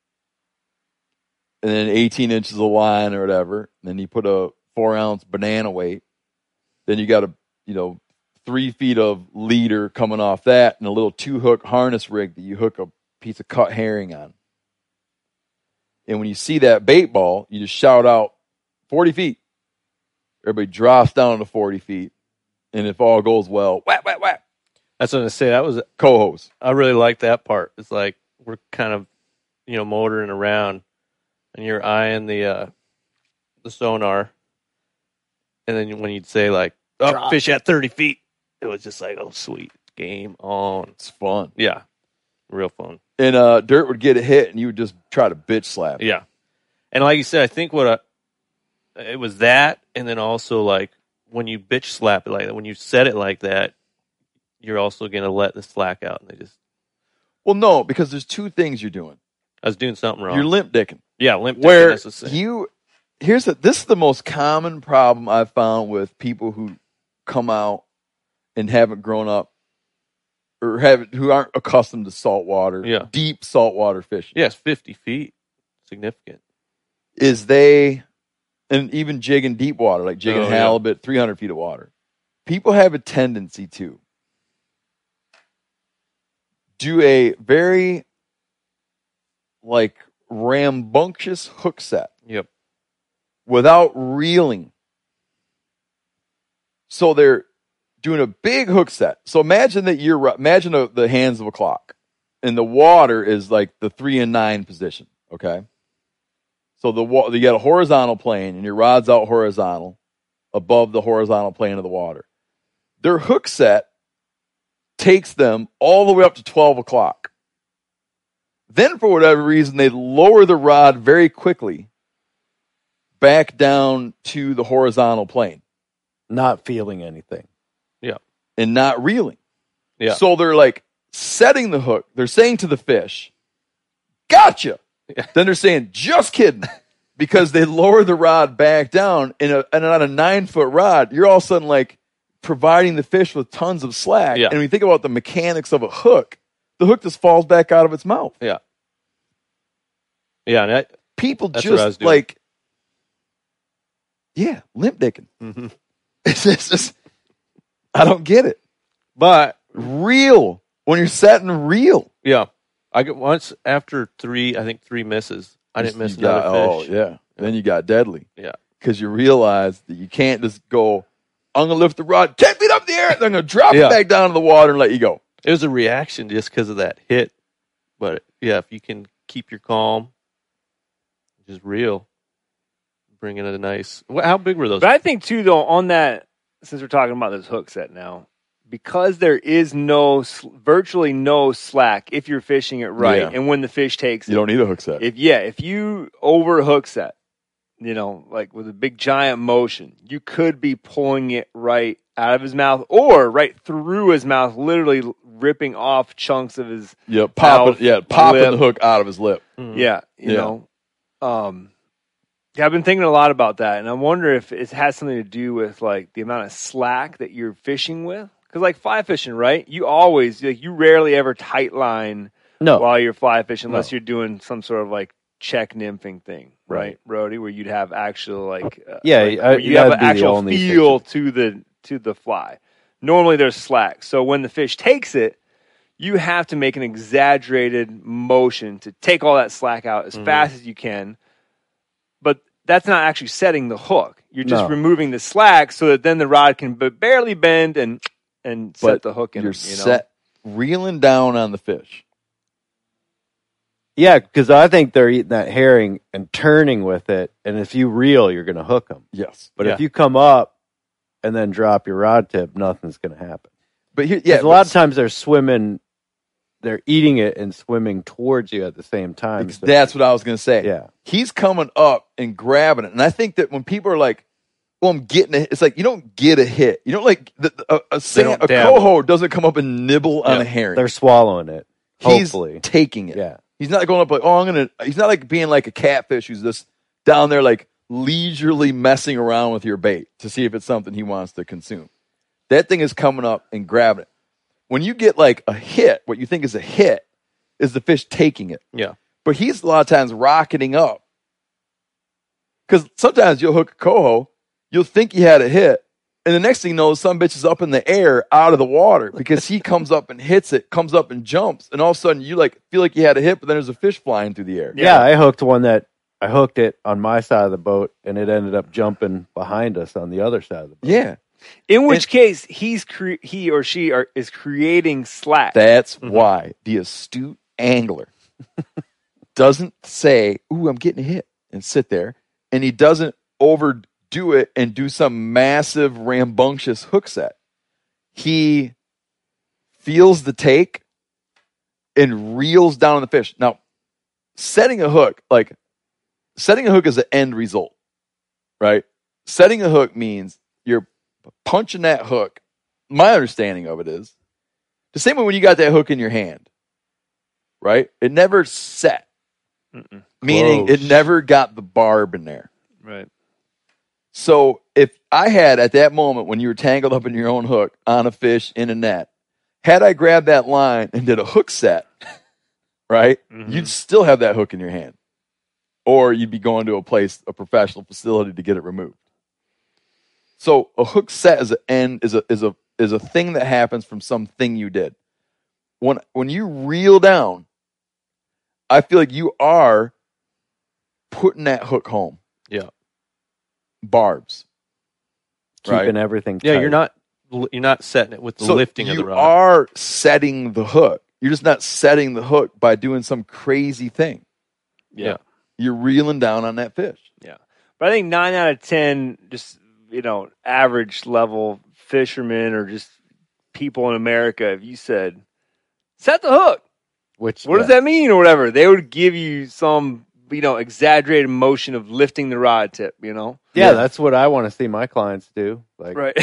And then eighteen inches of line or whatever. And then you put a four ounce banana weight. Then you got a, you know, three feet of leader coming off that, and a little two hook harness rig that you hook a piece of cut herring on. And when you see that bait ball, you just shout out forty feet. Everybody drops down to forty feet. And if all goes well, whack, whack, whack. That's what I say. That was Cohos. I really like that part. It's like we're kind of, you know, motoring around, and you're eyeing the uh, the sonar, and then when you'd say like, "Oh, Drop. fish at thirty feet," it was just like, "Oh, sweet, game on." It's fun. Yeah, real fun. And uh, Dirt would get a hit, and you would just try to bitch slap. Yeah, and like you said, I think what I, it was that, and then also like when you bitch slap it like that, when you set it like that, you're also going to let the slack out, and they just. Well, no, because there's two things you're doing. I was doing something wrong. You're limp dicking. yeah, limp. dicking, Where that's the same. you, here's the, this is the most common problem I've found with people who come out and haven't grown up, or have who aren't accustomed to saltwater, Yeah. deep saltwater fishing. Yes, fifty feet, significant. Is they, and even jigging deep water, like jigging Oh, yeah. halibut, three hundred feet of water. People have a tendency to do a very like rambunctious hook set Yep. without reeling. So they're doing a big hook set. So imagine that you're imagine a, the hands of a clock, and the water is like the three and nine position. Okay, so the wa- you got a horizontal plane, and your rod's out horizontal above the horizontal plane of the water. Their hook set takes them all the way up to twelve o'clock. Then, for whatever reason, they lower the rod very quickly back down to the horizontal plane Not feeling anything. and not reeling. Yeah. So they're like setting the hook. They're saying to the fish, gotcha. Yeah. Then they're saying, just kidding. Because they lower the rod back down, in a, and on a nine-foot rod, you're all of a sudden like providing the fish with tons of slack. Yeah. And when you think about the mechanics of a hook, the hook just falls back out of its mouth. Yeah. Yeah, and that, People That's what I was just doing. like, yeah, limp dicking. mm-hmm. It's just, it's- I don't get it. but Real. When you're setting real. yeah, I got once after three. I think three misses. I didn't miss You got- another fish. Oh, yeah. Then you got deadly. Yeah. Because you realize that you can't just go, I'm going to lift the rod ten feet up in the air, then I'm going to drop Yeah. it back down to the water and let you go. It was a reaction just because of that hit. But yeah, if you can keep your calm, just reel, bring in a nice. What, how big were those? But I think too, though, on that, since we're talking about this hook set now, because there is no, virtually no slack if you're fishing it right, Yeah. and when the fish takes You it. don't need a hook set. If yeah, if you over hook set, you know, like with a big giant motion, you could be pulling it right out of his mouth or right through his mouth, literally ripping off chunks of his yeah, popping, mouth, yeah, popping lip. the hook out of his lip. Mhm. Yeah, you Yeah. know. Um, yeah, I've been thinking a lot about that, and I wonder if it has something to do with like the amount of slack that you're fishing with. Because like fly fishing, right? You always like you rarely ever tight line No. while you're fly fishing unless No. you're doing some sort of like check nymphing thing, right, Right. Brody? Where you'd have actual like uh, Yeah, like, I- where you have that'd an be the actual only feel to the to the fly. Normally there's slack, so when the fish takes it, you have to make an exaggerated motion to take all that slack out as Mhm. fast as you can. But that's not actually setting the hook. You're just No. removing the slack so that then the rod can b- barely bend and and set But the hook in. You're it, you know? set reeling down on the fish. Yeah, because I think they're eating that herring and turning with it, and if you reel, you're going to hook them. Yes, But Yeah. if you come up and then drop your rod tip, nothing's going to happen. but here, Yeah, yeah, a lot of times they're swimming, they're eating it and swimming towards you at the same time. Ex- So- That's what I was going to say. Yeah. He's coming up and grabbing it. And I think that when people are like, well, I'm getting it, it's like you don't get a hit. You don't like, the, a, a, sam- don't a dabble. coho doesn't come up and nibble on Yeah. a herring. they're swallowing it. He's Hopefully. taking it. Yeah. He's not going up like, oh, I'm going to, he's not like being like a catfish who's just down there like leisurely messing around with your bait to see if it's something he wants to consume. That thing is coming up and grabbing it. When you get like a hit, what you think is a hit is the fish taking it. Yeah. But he's a lot of times rocketing up. Because sometimes you'll hook a coho, you'll think you had a hit, and the next thing you know, some bitch is up in the air out of the water because he comes up and hits it, comes up and jumps, and all of a sudden you like feel like you had a hit, but then there's a fish flying through the air. Yeah. I hooked one that I hooked it on my side of the boat, and it ended up jumping behind us on the other side of the boat. Yeah. In which And- case, he's cre- he or she are, is creating slack. That's why the astute angler doesn't say, ooh, I'm getting a hit, and sit there, and he doesn't overdo it and do some massive rambunctious hook set. He feels the take and reels down on the fish. Now, setting a hook, like setting a hook is an end result, right? Setting a hook means you're punching that hook. My understanding of it is the same way when you got that hook in your hand, right? It never set, Mm-mm. meaning Close. it never got the barb in there. Right. So if I had at that moment when you were tangled up in your own hook on a fish in a net, had I grabbed that line and did a hook set, right, Mhm. you'd still have that hook in your hand. Or you'd be going to a place, a professional facility to get it removed. So a hook set is a end is a is a is a thing that happens from something you did. When when you reel down, I feel like you are putting that hook home. Yeah. Barbs. Keeping Right. everything Yeah, tight. you're not you're not setting it with the So lifting you of the rod. are setting the hook. You're just not setting the hook by doing some crazy thing. Yeah. You're reeling down on that fish. But I think nine out of ten, just you know, average level fishermen or just people in America, if you said set the hook, Which what does yeah. that mean or whatever, they would give you some you know exaggerated motion of lifting the rod tip. You know, Yeah, Yeah. that's what I want to see my clients do. Like, right?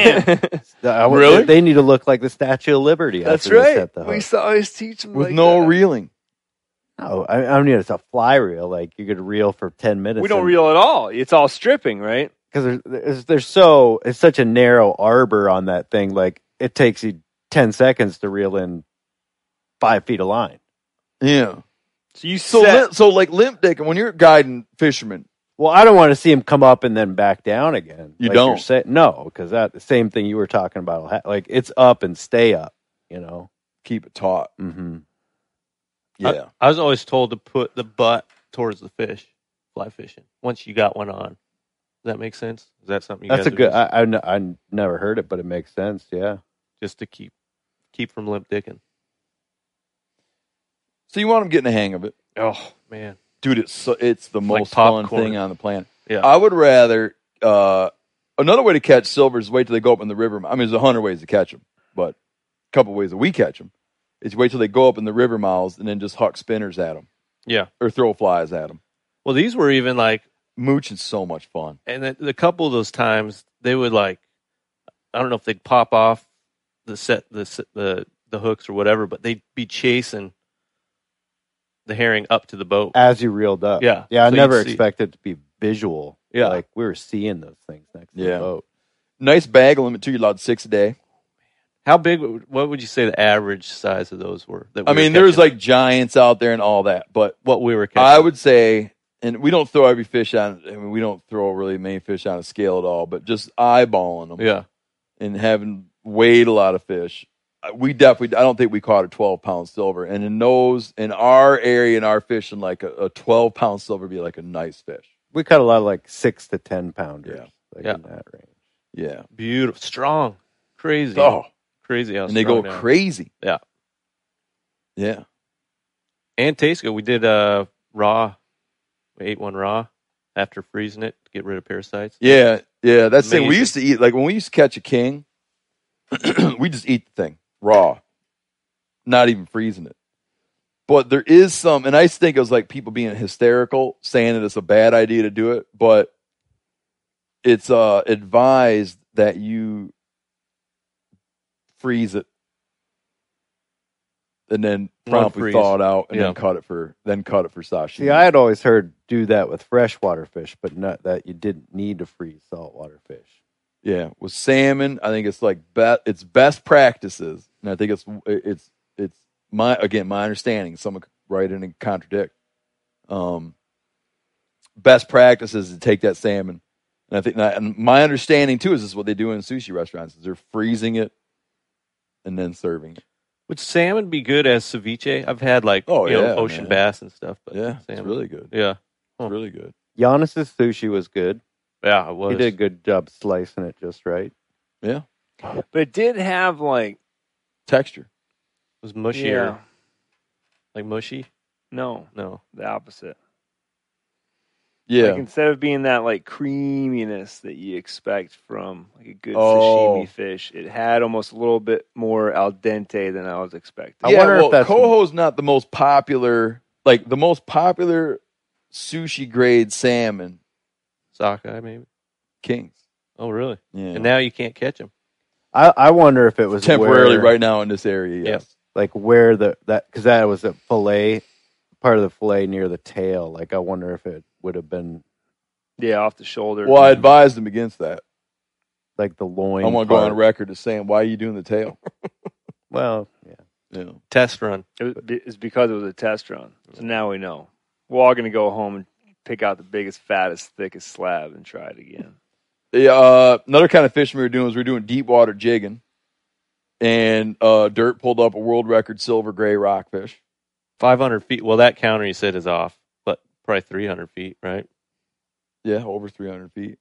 I, want- Really? They need to look like the Statue of Liberty. That's after they right. set the We hook. saw always teach them With like no that. reeling. No, I, I mean it's a fly reel. Like you could reel for ten minutes. We don't reel at all. It's all stripping, right? because there's, there's there's so it's such a narrow arbor on that thing. Like it takes you ten seconds to reel in five feet of line. Yeah. So you So, set. lim- so like limp dick, when you're guiding fishermen, Well, I don't want to see him come up and then back down again. You like you're don't? say- no, because that the same thing you were talking about. will ha- Like it's up and stay up. You know. keep it taut. Mm-hmm. Yeah. I, I was always told to put the butt towards the fish, fly fishing. Once you got one on, does that make sense? Is that something? You That's guys a are good. just, I, I n- I n- never heard it, but it makes sense. Yeah. just to keep keep from limp dicking. So you want them getting the hang of it. Oh man, dude, it's so, it's the Like most fun popcorn. thing on the planet. Yeah. I would rather uh, another way to catch silver is wait till they go up in the river. I mean, there's a hundred ways to catch them, but a couple ways that we catch them is wait till they go up in the river mouths and then just huck spinners at them Yeah. or throw flies at them. Well, these were even like, Mooch is so much fun. and the, the couple of those times they would like, I don't know if they'd pop off the set, the s- the the hooks or whatever, but they'd be chasing the herring up to the boat. As you reeled up. Yeah. Yeah, I So never you'd see- expected it to be visual. Yeah. Like we were seeing those things next to Yeah. the boat. Nice bag limit too. You're allowed six a day. How big? would- What would you say the average size of those were? That we I were mean, there's catching? like giants out there and all that, but what we were catching. I would say, and we don't throw every fish on. I mean, we don't throw really many fish on a scale at all, but just eyeballing them Yeah. and having weighed a lot of fish. uh, We definitely, I don't think we caught a twelve pound silver. And in those, in our area, in our fishing, like a, a twelve pound silver would be like a nice fish. We caught a lot of like six to ten pounders. Yeah. Like Yeah. in that range. Yeah. Beautiful, strong, crazy, Oh, crazy how and they strong go they are. crazy. Yeah. Yeah. And taste good. We did uh raw. We ate one raw after freezing it to get rid of parasites. Yeah. Yeah. That's the thing. We Amazing. used to eat, like when we used to catch a king, we just eat the thing raw, not even freezing it. But there is some, and I used to think it was like people being hysterical, saying that it's a bad idea to do it, but it's uh, advised that you freeze it and then One promptly freeze. thaw it out and Yeah. then cut it for then cut it for sashimi. See, I had always heard do that with freshwater fish, but not that you didn't need to freeze saltwater fish. Yeah, with salmon, I think it's like be- it's best practices, and I think it's it's it's my again my understanding. Someone could write in and contradict. Um, best practices to take that salmon, and I think and my understanding too is this is what they do in sushi restaurants: is they're freezing it and then serving it. Would salmon be good as ceviche? I've had like Oh, you know, yeah, ocean man. bass and stuff. But Yeah, it's salmon. really good. Yeah, It's really good. Giannis's sushi was good. yeah, it was. He did a good job slicing it just right. Yeah, But it did have like texture. It was mushier, yeah, like mushy. no, No, the opposite. Yeah, Like instead of being that like creaminess that you expect from like a good Oh. sashimi fish, it had almost a little bit more al dente than I was expecting. I yeah. wonder if well, that's- Coho's not the most popular. Like the most popular sushi grade salmon, sockeye maybe. Kings. Oh, really? Yeah, And now you can't catch them. I, I wonder if it was temporarily where, right now in this area. Yeah. Yes. like where the that because that was a fillet part of the fillet near the tail. Like I wonder if it would have been Yeah, off the shoulder. Well, I advised him against that. like the loin. I want to go on part. record as saying, "Why are you doing the tail?" Well, yeah. Yeah. Test run. It was, it's because it was a test run. So now we know. We're all going to go home and pick out the biggest, fattest, thickest slab and try it again. Yeah, uh, another kind of fishing we were doing was we were doing deep water jigging, and uh, Dirt pulled up a world record silver gray rockfish. Five hundred feet. Well, that counter you said is off, but probably three hundred feet, right? Yeah, over three hundred feet.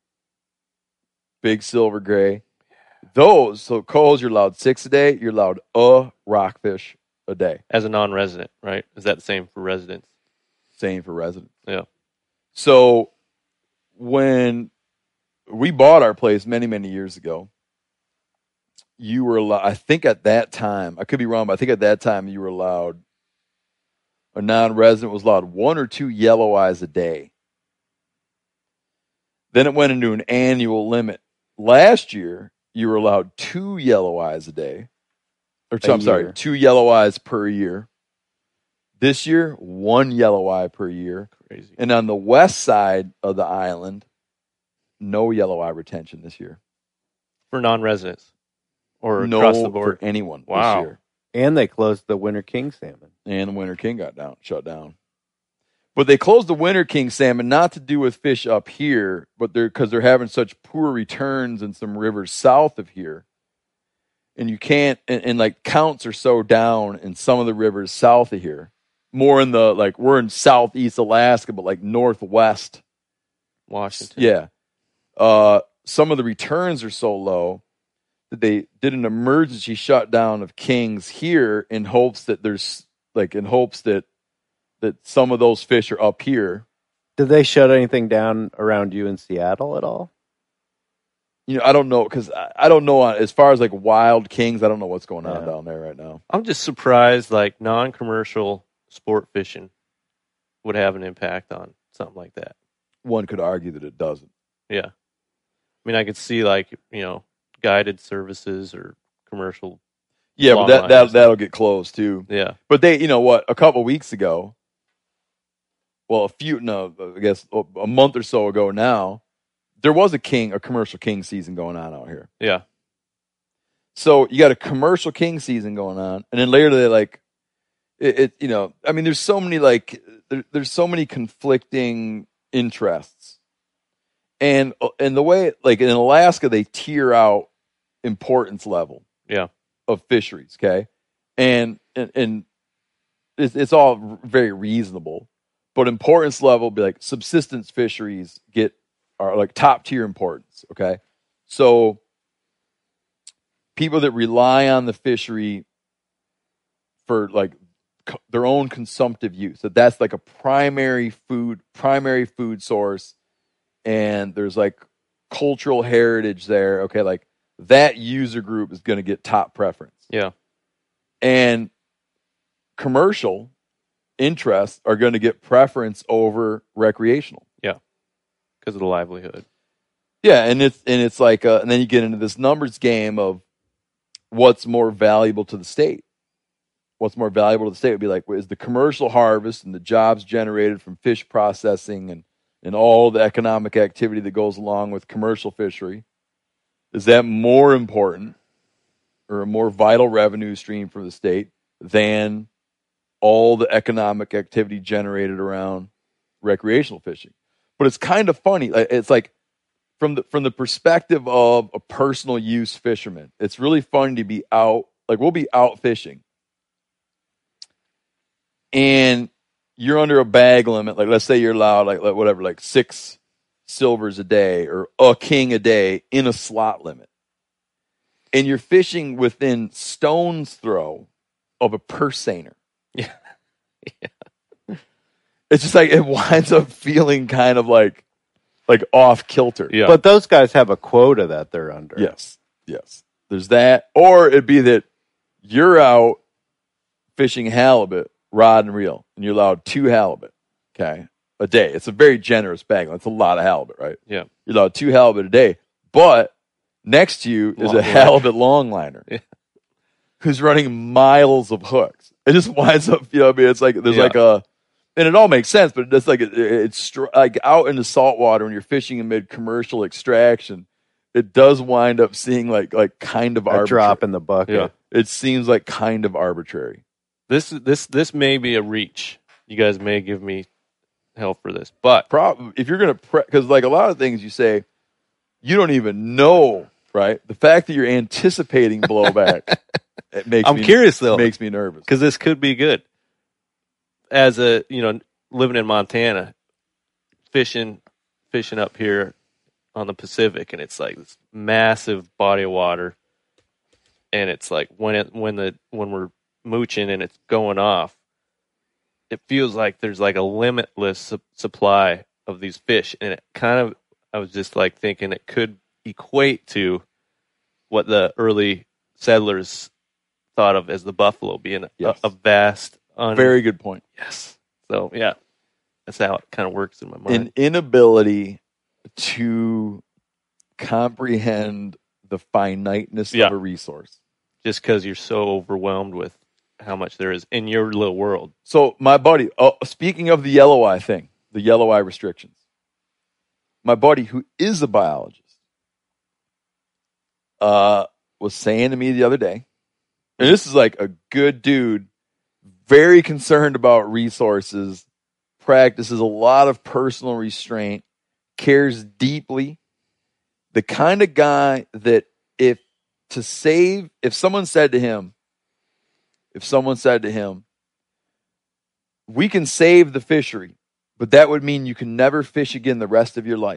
Big silver gray. Those, so coals, you're allowed six a day. You're allowed a rockfish a day. As a non-resident, right? Is that the same for residents? Same for residents. Yeah. So when we bought our place many, many years ago, you were allowed, I think at that time, I could be wrong, but I think at that time you were allowed, a non-resident was allowed one or two yellow eyes a day. Then it went into an annual limit. Last year, you were allowed two yellow eyes a day. Or, A I'm sorry, year. two yellow eyes per year. This year, one yellow eye per year. Crazy. And on the west side of the island, no yellow eye retention this year. For non-residents or no across the board. for anyone Wow. this year. And they closed the Winter King salmon. And the Winter King got down, shut down. But they closed the Winter King salmon not to do with fish up here, but they're because they're having such poor returns in some rivers south of here. And you can't, and, and like counts are so down in some of the rivers south of here. More in the, like, we're in southeast Alaska, but like northwest. Washington. Yeah. Uh, some of the returns are so low that they did an emergency shutdown of Kings here in hopes that there's, like, in hopes that that some of those fish are up here. Did they shut anything down around you in Seattle at all? You know, I don't know because I, I don't know on, as far as like wild kings. I don't know what's going on Yeah. down there right now. I'm just surprised like non-commercial sport fishing would have an impact on something like that. One could argue that it doesn't. Yeah. I mean, I could see like, you know, guided services or commercial. Yeah, but Long that, that lines. that'll get closed too. Yeah. But they, you know what? A couple weeks ago, well, a few, no, I guess a month or so ago now, there was a king, a commercial king season going on out here. Yeah. So you got a commercial king season going on, and then later they like, it, it you know, I mean, there's so many like, there, there's so many conflicting interests, and and the way like in Alaska they tier out importance level. Yeah. Of fisheries, okay, and and, and it's, it's all very reasonable, but importance level be like subsistence fisheries get are like top tier importance, okay. So people that rely on the fishery for like co- their own consumptive use, that that's like a primary food primary food source, and there's like cultural heritage there, okay, like. That user group is going to get top preference. Yeah. And commercial interests are going to get preference over recreational. Yeah. Because of the livelihood. Yeah, and it's and it's like uh, and then you get into this numbers game of what's more valuable to the state. What's more valuable to the state would be like is the commercial harvest and the jobs generated from fish processing and and all the economic activity that goes along with commercial fishery. Is that more important or a more vital revenue stream for the state than all the economic activity generated around recreational fishing? But it's kind of funny. It's like from the from the perspective of a personal use fisherman, it's really fun to be out. Like we'll be out fishing, and you're under a bag limit. Like let's say you're allowed like, like whatever, like six silvers a day or a king a day in a slot limit, and you're fishing within stone's throw of a purse seiner. Yeah. Yeah. It's just like it winds up feeling kind of like like off kilter. Yeah. But those guys have a quota that they're under. Yes, yes. There's that, or it'd be that you're out fishing halibut, rod and reel, and you're allowed two halibut. Okay. A day. It's a very generous bag. That's a lot of halibut, right? Yeah. You're allowed two halibut a day. But next to you is Long a line. halibut longliner Yeah. who's running miles of hooks. It just winds up, you know what I mean? It's like there's Yeah. like a, and it all makes sense, but it's like, it, it's str- like out in the saltwater when you're fishing amid commercial extraction, it does wind up seeing like, like kind of A arbitrary. drop in the bucket. Yeah. It seems like kind of arbitrary. This this this may be a reach. You guys may give me hell for this, but Pro- if you're going to, pre- because like a lot of things you say, you don't even know, right? The fact that you're anticipating blowback, it makes I'm me, curious though, makes me nervous. because this could be good. As a you know, living in Montana, fishing fishing up here on the Pacific, and it's like this massive body of water, and it's like when it when the when we're mooching and it's going off, it feels like there's like a limitless su- supply of these fish, and it kind of I was just like thinking it could equate to what the early settlers thought of as the buffalo being Yes. a, a vast, un- Very good point. yes. So yeah, that's how it kind of works in my mind. An inability to comprehend the finiteness Yeah. of a resource. Just because you're so overwhelmed with how much there is in your little world. So my buddy, oh, speaking of the yellow eye thing, the yellow eye restrictions, my buddy who is a biologist uh, was saying to me the other day, and this is like a good dude, very concerned about resources, practices a lot of personal restraint, cares deeply, the kind of guy that if to save, if someone said to him, if someone said to him, we can save the fishery, but that would mean you can never fish again the rest of your life.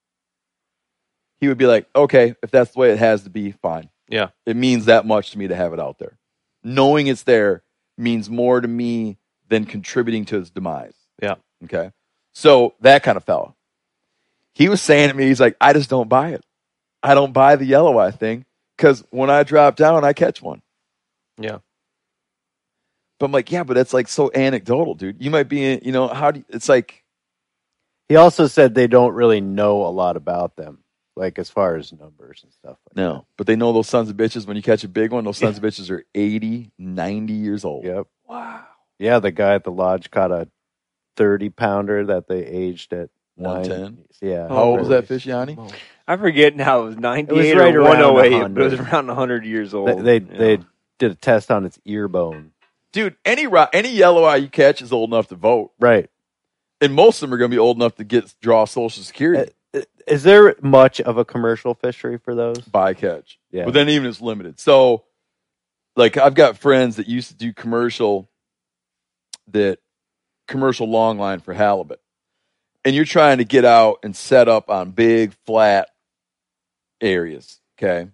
He would be like, okay, if that's the way it has to be, fine. Yeah. It means that much to me to have it out there. Knowing it's there means more to me than contributing to his demise. Yeah. Okay. So that kind of fella. He was saying to me, he's like, I just don't buy it. I don't buy the yellow eye thing because when I drop down, I catch one. Yeah. But I'm like, yeah, but that's like so anecdotal, dude. You might be, in, you know, how do you, it's like. He also said they don't really know a lot about them, like as far as numbers and stuff. Like No, that. but they know those sons of bitches. When you catch a big one, those sons of bitches are eighty, ninety years old. Yep. Wow. Yeah, the guy at the lodge caught a thirty pounder that they aged at one ten. nine. Yeah. How old was that fish, Yanni? I forget now. It was ninety-eight right or around one oh eight, one hundred. but it was around one hundred years old. They they, Yeah. they did a test on its ear bone. Dude, any ro- any yellow eye you catch is old enough to vote. Right. And most of them are going to be old enough to get draw Social Security. Uh, Is there much of a commercial fishery for those? Bycatch. Yeah. But then even it's limited. So, like, I've got friends that used to do commercial, that commercial long line for halibut. And you're trying to get out and set up on big, flat areas, okay?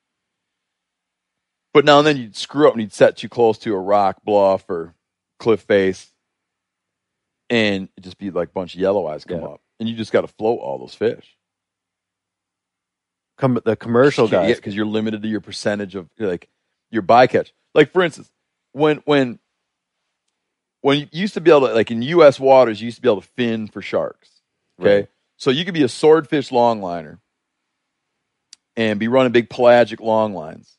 But now and then you'd screw up and you'd set too close to a rock bluff or cliff face, and it'd just be like a bunch of yellow eyes come Yeah. up. And you just got to float all those fish. Com- the commercial Yeah, guys. because you're limited to your percentage of like your bycatch. Like for instance, when when when you used to be able to, like in U S waters, you used to be able to fin for sharks. Okay, Right. so you could be a swordfish longliner and be running big pelagic long lines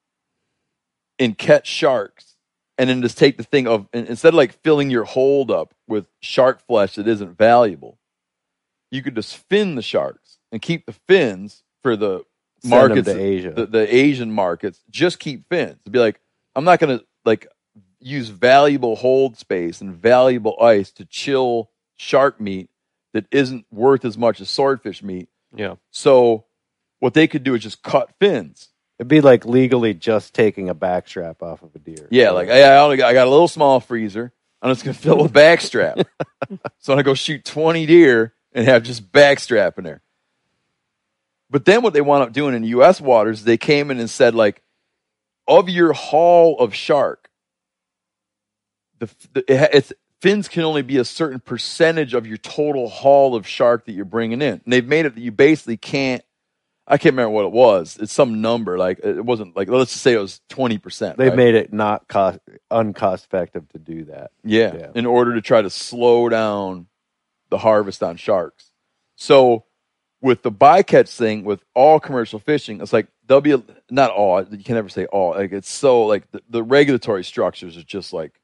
and catch sharks, and then just take the thing of, and instead of like filling your hold up with shark flesh that isn't valuable, you could just fin the sharks and keep the fins for the Send 'em markets, to Asia. The, the Asian markets. Just keep fins. To be like, I'm not going to like use valuable hold space and valuable ice to chill shark meat that isn't worth as much as swordfish meat. Yeah. So what they could do is just cut fins. It'd be like legally just taking a backstrap off of a deer. Yeah, like I, I, only got, I got a little small freezer. I'm just going to fill with backstrap. So I'm going to go shoot twenty deer and have just backstrap in there. But then what they wound up doing in U S waters, they came in and said, like, of your haul of shark, the, the it's, fins can only be a certain percentage of your total haul of shark that you're bringing in. And they've made it that you basically can't, I can't remember what it was. It's some number. Like, it wasn't like, let's just say it was twenty percent. They right? made it not cost uncost effective to do that. Yeah, Yeah. in order to try to slow down the harvest on sharks. So with the bycatch thing, with all commercial fishing, it's like W, not all, you can never say all. Like it's so like the, the regulatory structures are just like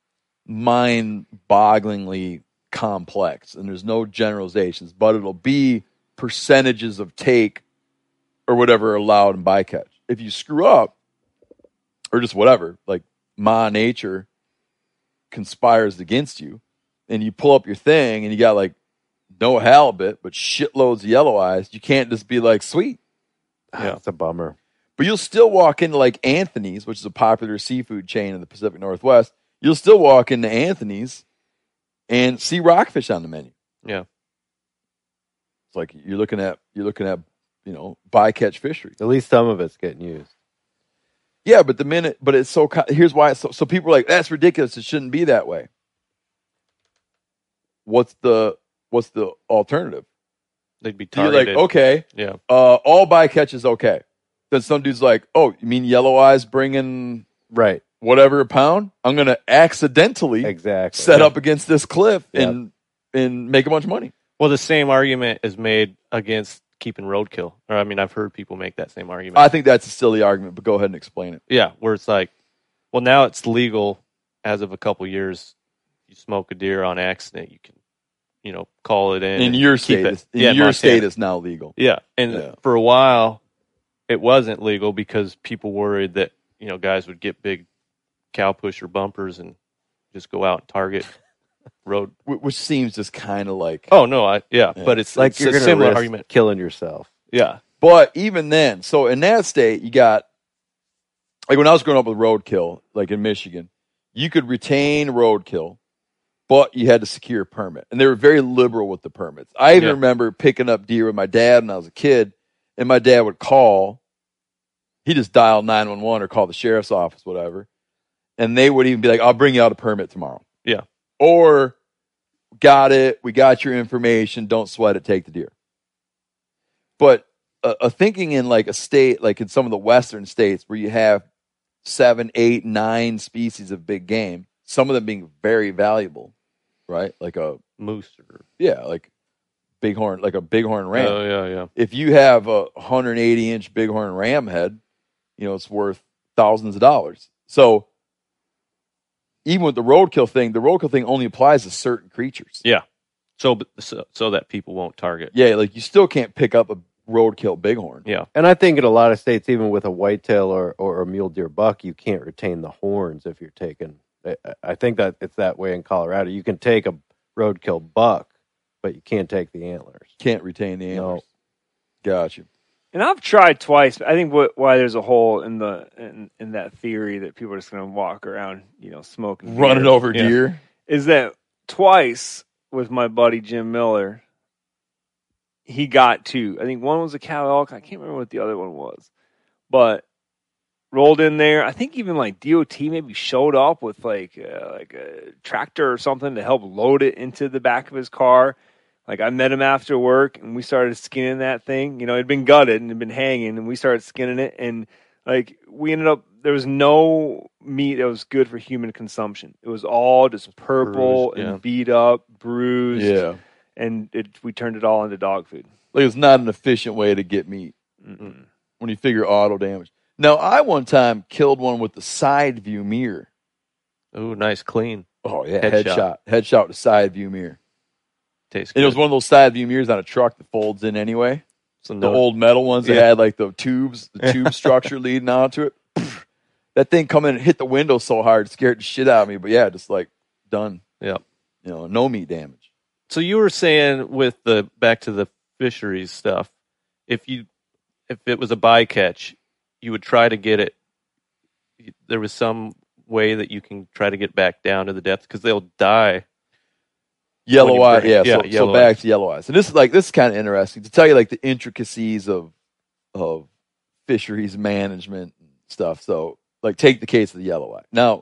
mind-bogglingly complex, and there's no generalizations, but it'll be percentages of take or whatever are allowed in bycatch. If you screw up, or just whatever, like Ma Nature conspires against you, and you pull up your thing and you got like no halibut but shitloads of yellow eyes, you can't just be like, sweet. Yeah, it's a bummer. But you'll still walk into like Anthony's, which is a popular seafood chain in the Pacific Northwest. You'll still walk into Anthony's and see rockfish on the menu. Yeah. It's like you're looking at you're looking at you know bycatch fishery. At least some of it's getting used. Yeah, but the minute, but it's so. Here's why. It's so, so people are like, that's ridiculous. It shouldn't be that way. What's the what's the alternative? They'd be You're targeted. like, okay, Yeah. uh, all bycatch is okay. Then some dude's like, oh, you mean yellow eyes bringing Right. whatever a pound? I'm going to accidentally Exactly. set up against this cliff Yep. and and make a bunch of money. Well, the same argument is made against keeping roadkill. Or I mean, I've heard people make that same argument. I think that's a silly argument, but go ahead and explain it. yeah, where it's like, well, now it's legal as of a couple years. You smoke a deer on accident, you can, you know, call it in. In and your keep state, it. it's- in Yeah, your Montana. state, it's now legal. Yeah, and Yeah. for a while, it wasn't legal because people worried that you know guys would get big cow pusher bumpers and just go out and target road. Wh- Which seems just kind of like. Oh no, I yeah, Yeah. but it's Like it's you're a going to similar risk argument. killing yourself. Yeah, But even then, so in that state, you got, like when I was growing up with roadkill, like in Michigan, you could retain roadkill, but you had to secure a permit. And they were very liberal with the permits. I even Yeah. remember picking up deer with my dad when I was a kid, and my dad would call. He just dial nine one one or call the sheriff's office, whatever. And they would even be like, I'll bring you out a permit tomorrow. yeah, Or got it, we got your information, don't sweat it, take the deer. But a, a thinking in like a state, like in some of the western states where you have seven, eight, nine species of big game, some of them being very valuable, right? Like a Moose or yeah, like bighorn, like a bighorn ram. oh yeah, yeah. If you have a one hundred eighty inch bighorn ram head, you know, it's worth thousands of dollars. So even with the roadkill thing, the roadkill thing only applies to certain creatures. Yeah. So, so so that people won't target. Yeah, like you still can't pick up a roadkill bighorn. Yeah. And I think in a lot of states, even with a whitetail or, or a mule deer buck, you can't retain the horns if you're taking. I- I think that it's that way in Colorado. You can take a roadkill buck, but you can't take the antlers. Can't retain the antlers. No. Got you. And I've tried twice. I think what, why there's a hole in the in, in that theory that people are just going to walk around, you know, smoking, Running beer, over Yeah. deer. is that twice with my buddy Jim Miller, he got two. I think one was a cow elk. I can't remember what the other one was, but rolled in there. I think even like D O T maybe showed up with like uh, like a tractor or something to help load it into the back of his car. Like I met him after work and we started skinning that thing. You know, it'd been gutted and had been hanging, and we started skinning it. And like we ended up, there was no meat that was good for human consumption. It was all just purple Bruised, yeah. and beat up, bruised. Yeah. And it, we turned it all into dog food. Like it's not an efficient way to get meat Mm-mm. when you figure auto damage. Now, I one time killed one with the side view mirror. Oh, nice, clean. Oh, yeah. Headshot. Headshot. Headshot with side view mirror. Tastes And good. it was one of those side view mirrors on a truck that folds in anyway. So The no, old metal ones that Yeah. had like the tubes, the tube structure leading onto it. That thing come in and hit the window so hard, scared the shit out of me. But yeah, just like done. Yeah. You know, no meat damage. So you were saying with the back to the fisheries stuff, if you if it was a bycatch, you would try to get it. There was some way that you can try to get back down to the depth because they'll die. Yellow When you eye, bring- yeah. yeah, so, yellow so back to yellow eyes. And this is like this is kind of interesting to tell you like the intricacies of of fisheries management and stuff. So like take the case of the yellow eye. Now,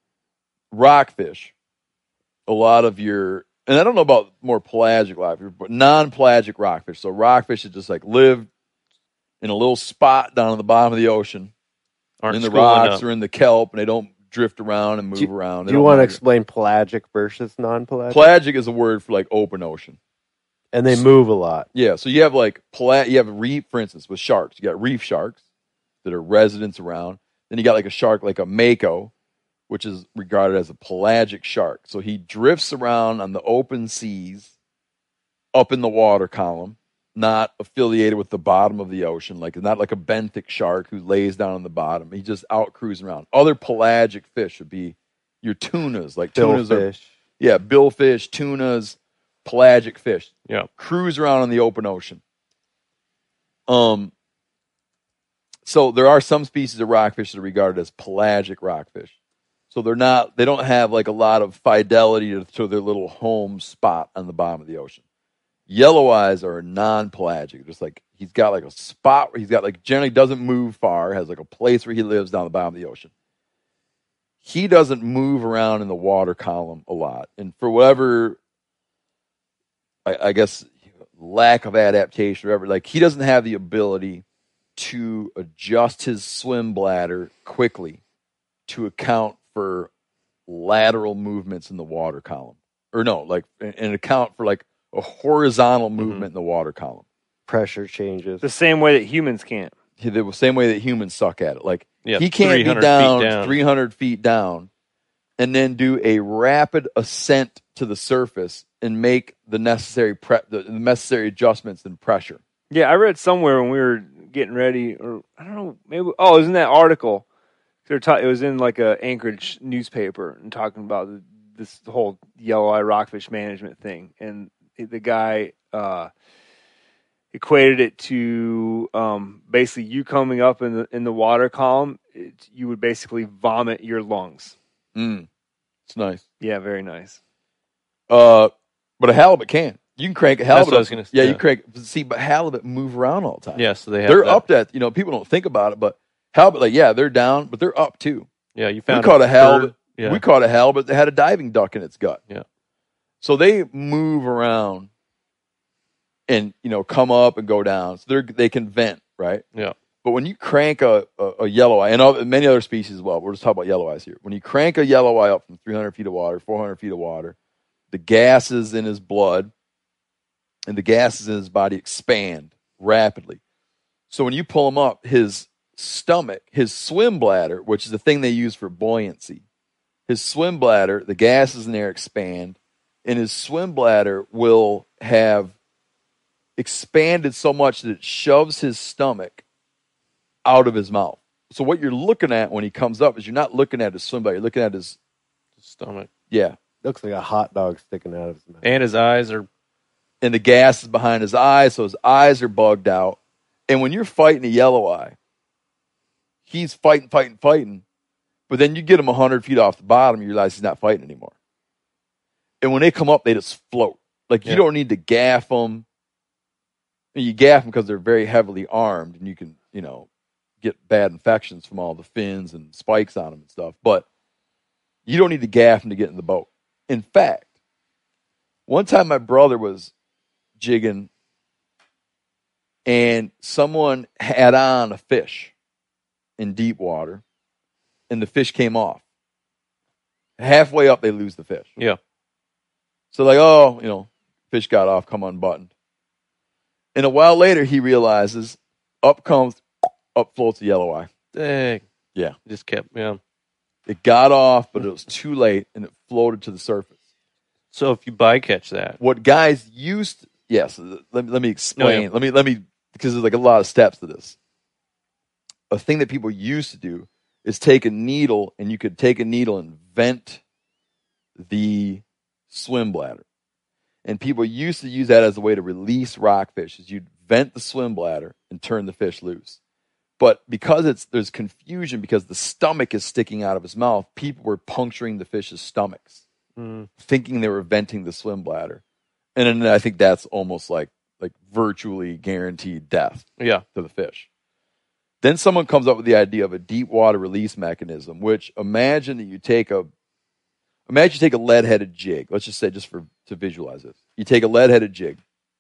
rockfish, a lot of your and I don't know about more pelagic rockfish, but non-pelagic rockfish. So rockfish that just like live in a little spot down on the bottom of the ocean, Aren't in the schooling rocks up. or in the kelp, and they don't drift around and move Do you- around. They Do you don't want to migrate. explain pelagic versus non-pelagic? Pelagic is a word for like open ocean. And they move a lot. Yeah, so you have like pela- you have reef, for instance, with sharks. You got reef sharks that are residents around. Then you got like a shark like a mako, which is regarded as a pelagic shark. So he drifts around on the open seas, up in the water column, not affiliated with the bottom of the ocean, like not like a benthic shark who lays down on the bottom. He just out cruising around. Other pelagic fish would be your tunas, like tunas are Billfish. yeah, billfish, tunas, pelagic fish. Yeah. Cruise around in the open ocean. Um, so there are some species of rockfish that are regarded as pelagic rockfish. So they're not, they don't have like a lot of fidelity to, to their little home spot on the bottom of the ocean. Yellow eyes are non-pelagic. Just like he's got like a spot where he's got like generally doesn't move far, has like a place where he lives down the bottom of the ocean. He doesn't move around in the water column a lot. And for whatever, I, I guess, lack of adaptation or whatever, like he doesn't have the ability to adjust his swim bladder quickly to account for lateral movements in the water column. Or no, like, and account for like a horizontal movement in the water column. Pressure changes. The same way that humans can't. The same way that humans suck at it. Like, Yeah, he can't be 300 feet down, down. three hundred feet down and then do a rapid ascent to the surface and make the necessary pre- the necessary adjustments in pressure. Yeah, I read somewhere when we were getting ready, or I don't know, maybe. Oh, it was in that article. They're ta- it was in like a Anchorage newspaper and talking about the, this whole yellow eye rockfish management thing, and the guy uh, equated it to um, basically you coming up in the in the water column. It, you would basically vomit your lungs. Mm. It's nice. Yeah, very nice. Uh, but a halibut can. You can crank a halibut. what I was up- gonna- yeah, yeah. you crank. See, but halibut move around all the time. Yeah, so they have they're that- up that. You know, people don't think about it, but halibut, like, yeah, they're down, but they're up too. Yeah, you We found caught a halibut. Yeah. We caught a halibut that had a diving duck in its gut. Yeah. So they move around and, you know, come up and go down. So they they can vent, right? Yeah. But when you crank a, a, a yellow eye, and other, many other species as well, we're just talking about yellow eyes here. When you crank a yellow eye up from three hundred feet of water, four hundred feet of water, the gases in his blood and the gases in his body expand rapidly. So when you pull him up, his stomach, his swim bladder, which is the thing they use for buoyancy, his swim bladder, the gases in there expand, and his swim bladder will have expanded so much that it shoves his stomach out of his mouth. So what you're looking at when he comes up is you're not looking at his swim bladder, you're looking at his Stomach. yeah. Looks like a hot dog sticking out of his mouth. And his eyes are. And the gas is behind his eyes, so his eyes are bugged out. And when you're fighting a yellow eye, he's fighting, fighting, fighting. But then you get him one hundred feet off the bottom, you realize he's not fighting anymore. And when they come up, they just float. Like, you Yeah. don't need to gaff them. You gaff them because they're very heavily armed, and you can, you know, get bad infections from all the fins and spikes on them and stuff. But you don't need to gaff them to get in the boat. In fact, one time my brother was jigging, and someone had on a fish in deep water, and the fish came off. Halfway up, they lose the fish. Yeah. So like, oh, you know, fish got off, come unbuttoned. And a while later, he realizes, up comes, up floats a yellow eye. Dang. Yeah. Just kept. Yeah. It got off, but it was too late, and it floated to the surface. So if you bycatch that. What guys used to, yes, let me, let me explain. Oh, yeah. Let me, let me, because there's like a lot of steps to this. A thing that people used to do is take a needle, and you could take a needle and vent the swim bladder. And people used to use that as a way to release rockfish, is you'd vent the swim bladder and turn the fish loose. But because it's there's confusion because the stomach is sticking out of his mouth, people were puncturing the fish's stomachs, Mm. thinking they were venting the swim bladder. And then I think that's almost like like virtually guaranteed death Yeah. to the fish. Then someone comes up with the idea of a deep water release mechanism, which imagine that you take a imagine you take a lead-headed jig. Let's just say, just for to visualize this. You take a lead-headed jig,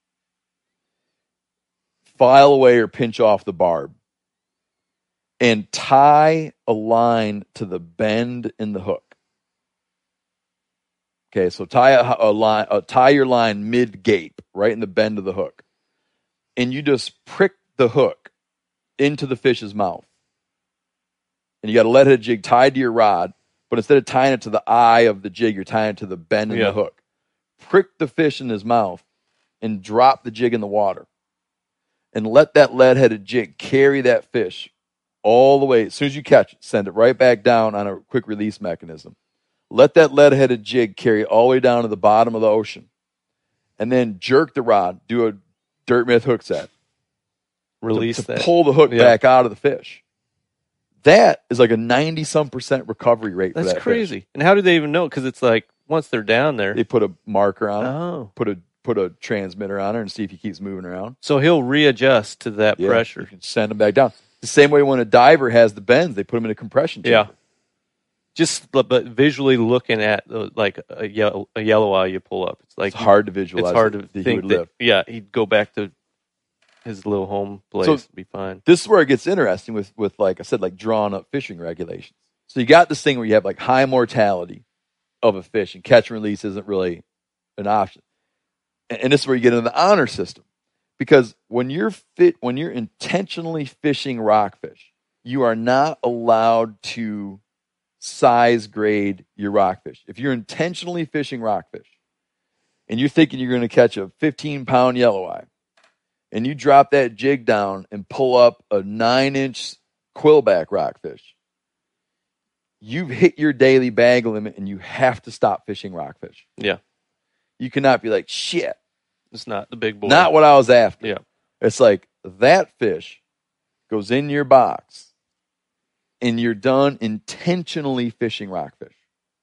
file away or pinch off the barb, and tie a line to the bend in the hook. Okay, so tie a, a line, uh, tie your line mid-gape, right in the bend of the hook, and you just prick the hook into the fish's mouth. And you got a lead-headed jig tied to your rod, but instead of tying it to the eye of the jig, you're tying it to the bend in Yeah. the hook. Prick the fish in his mouth and drop the jig in the water. And let that lead-headed jig carry that fish all the way. As soon as you catch it, send it right back down on a quick release mechanism. Let that lead-headed jig carry all the way down to the bottom of the ocean. And then jerk the rod, do a dirt myth hook set. Release to, to that. pull the hook Yeah. back out of the fish. That is like a ninety-some percent recovery rate That's for that crazy. fish. And how do they even know? Because it's like once they're down there. They put a marker on it, Oh. put a put a transmitter on her, and see if he keeps moving around. So he'll readjust to that Yeah, pressure. you can send him back down. The same way when a diver has the bends, they put him in a compression chamber. Yeah. Just but visually looking at the, like a yellow, a yellow eye you pull up, it's like It's hard to visualize. It's hard to that he think would that live. yeah he'd go back to his little home place, So- be fine. This is where it gets interesting with, with, like I said, like drawn up fishing regulations. So you got this thing where you have like high mortality of a fish, and catch and release isn't really an option. And, and this is where you get into the honor system, because when you're fit, when you're intentionally fishing rockfish, you are not allowed to size grade your rockfish. If you're intentionally fishing rockfish, and you're thinking you're going to catch a fifteen pound yellow eye, and you drop that jig down and pull up a nine inch quillback rockfish, you've hit your daily bag limit and you have to stop fishing rockfish. Yeah, You cannot be like, shit, it's not the big boy. not what I was after. Yeah. It's like that fish goes in your box and you're done intentionally fishing rockfish.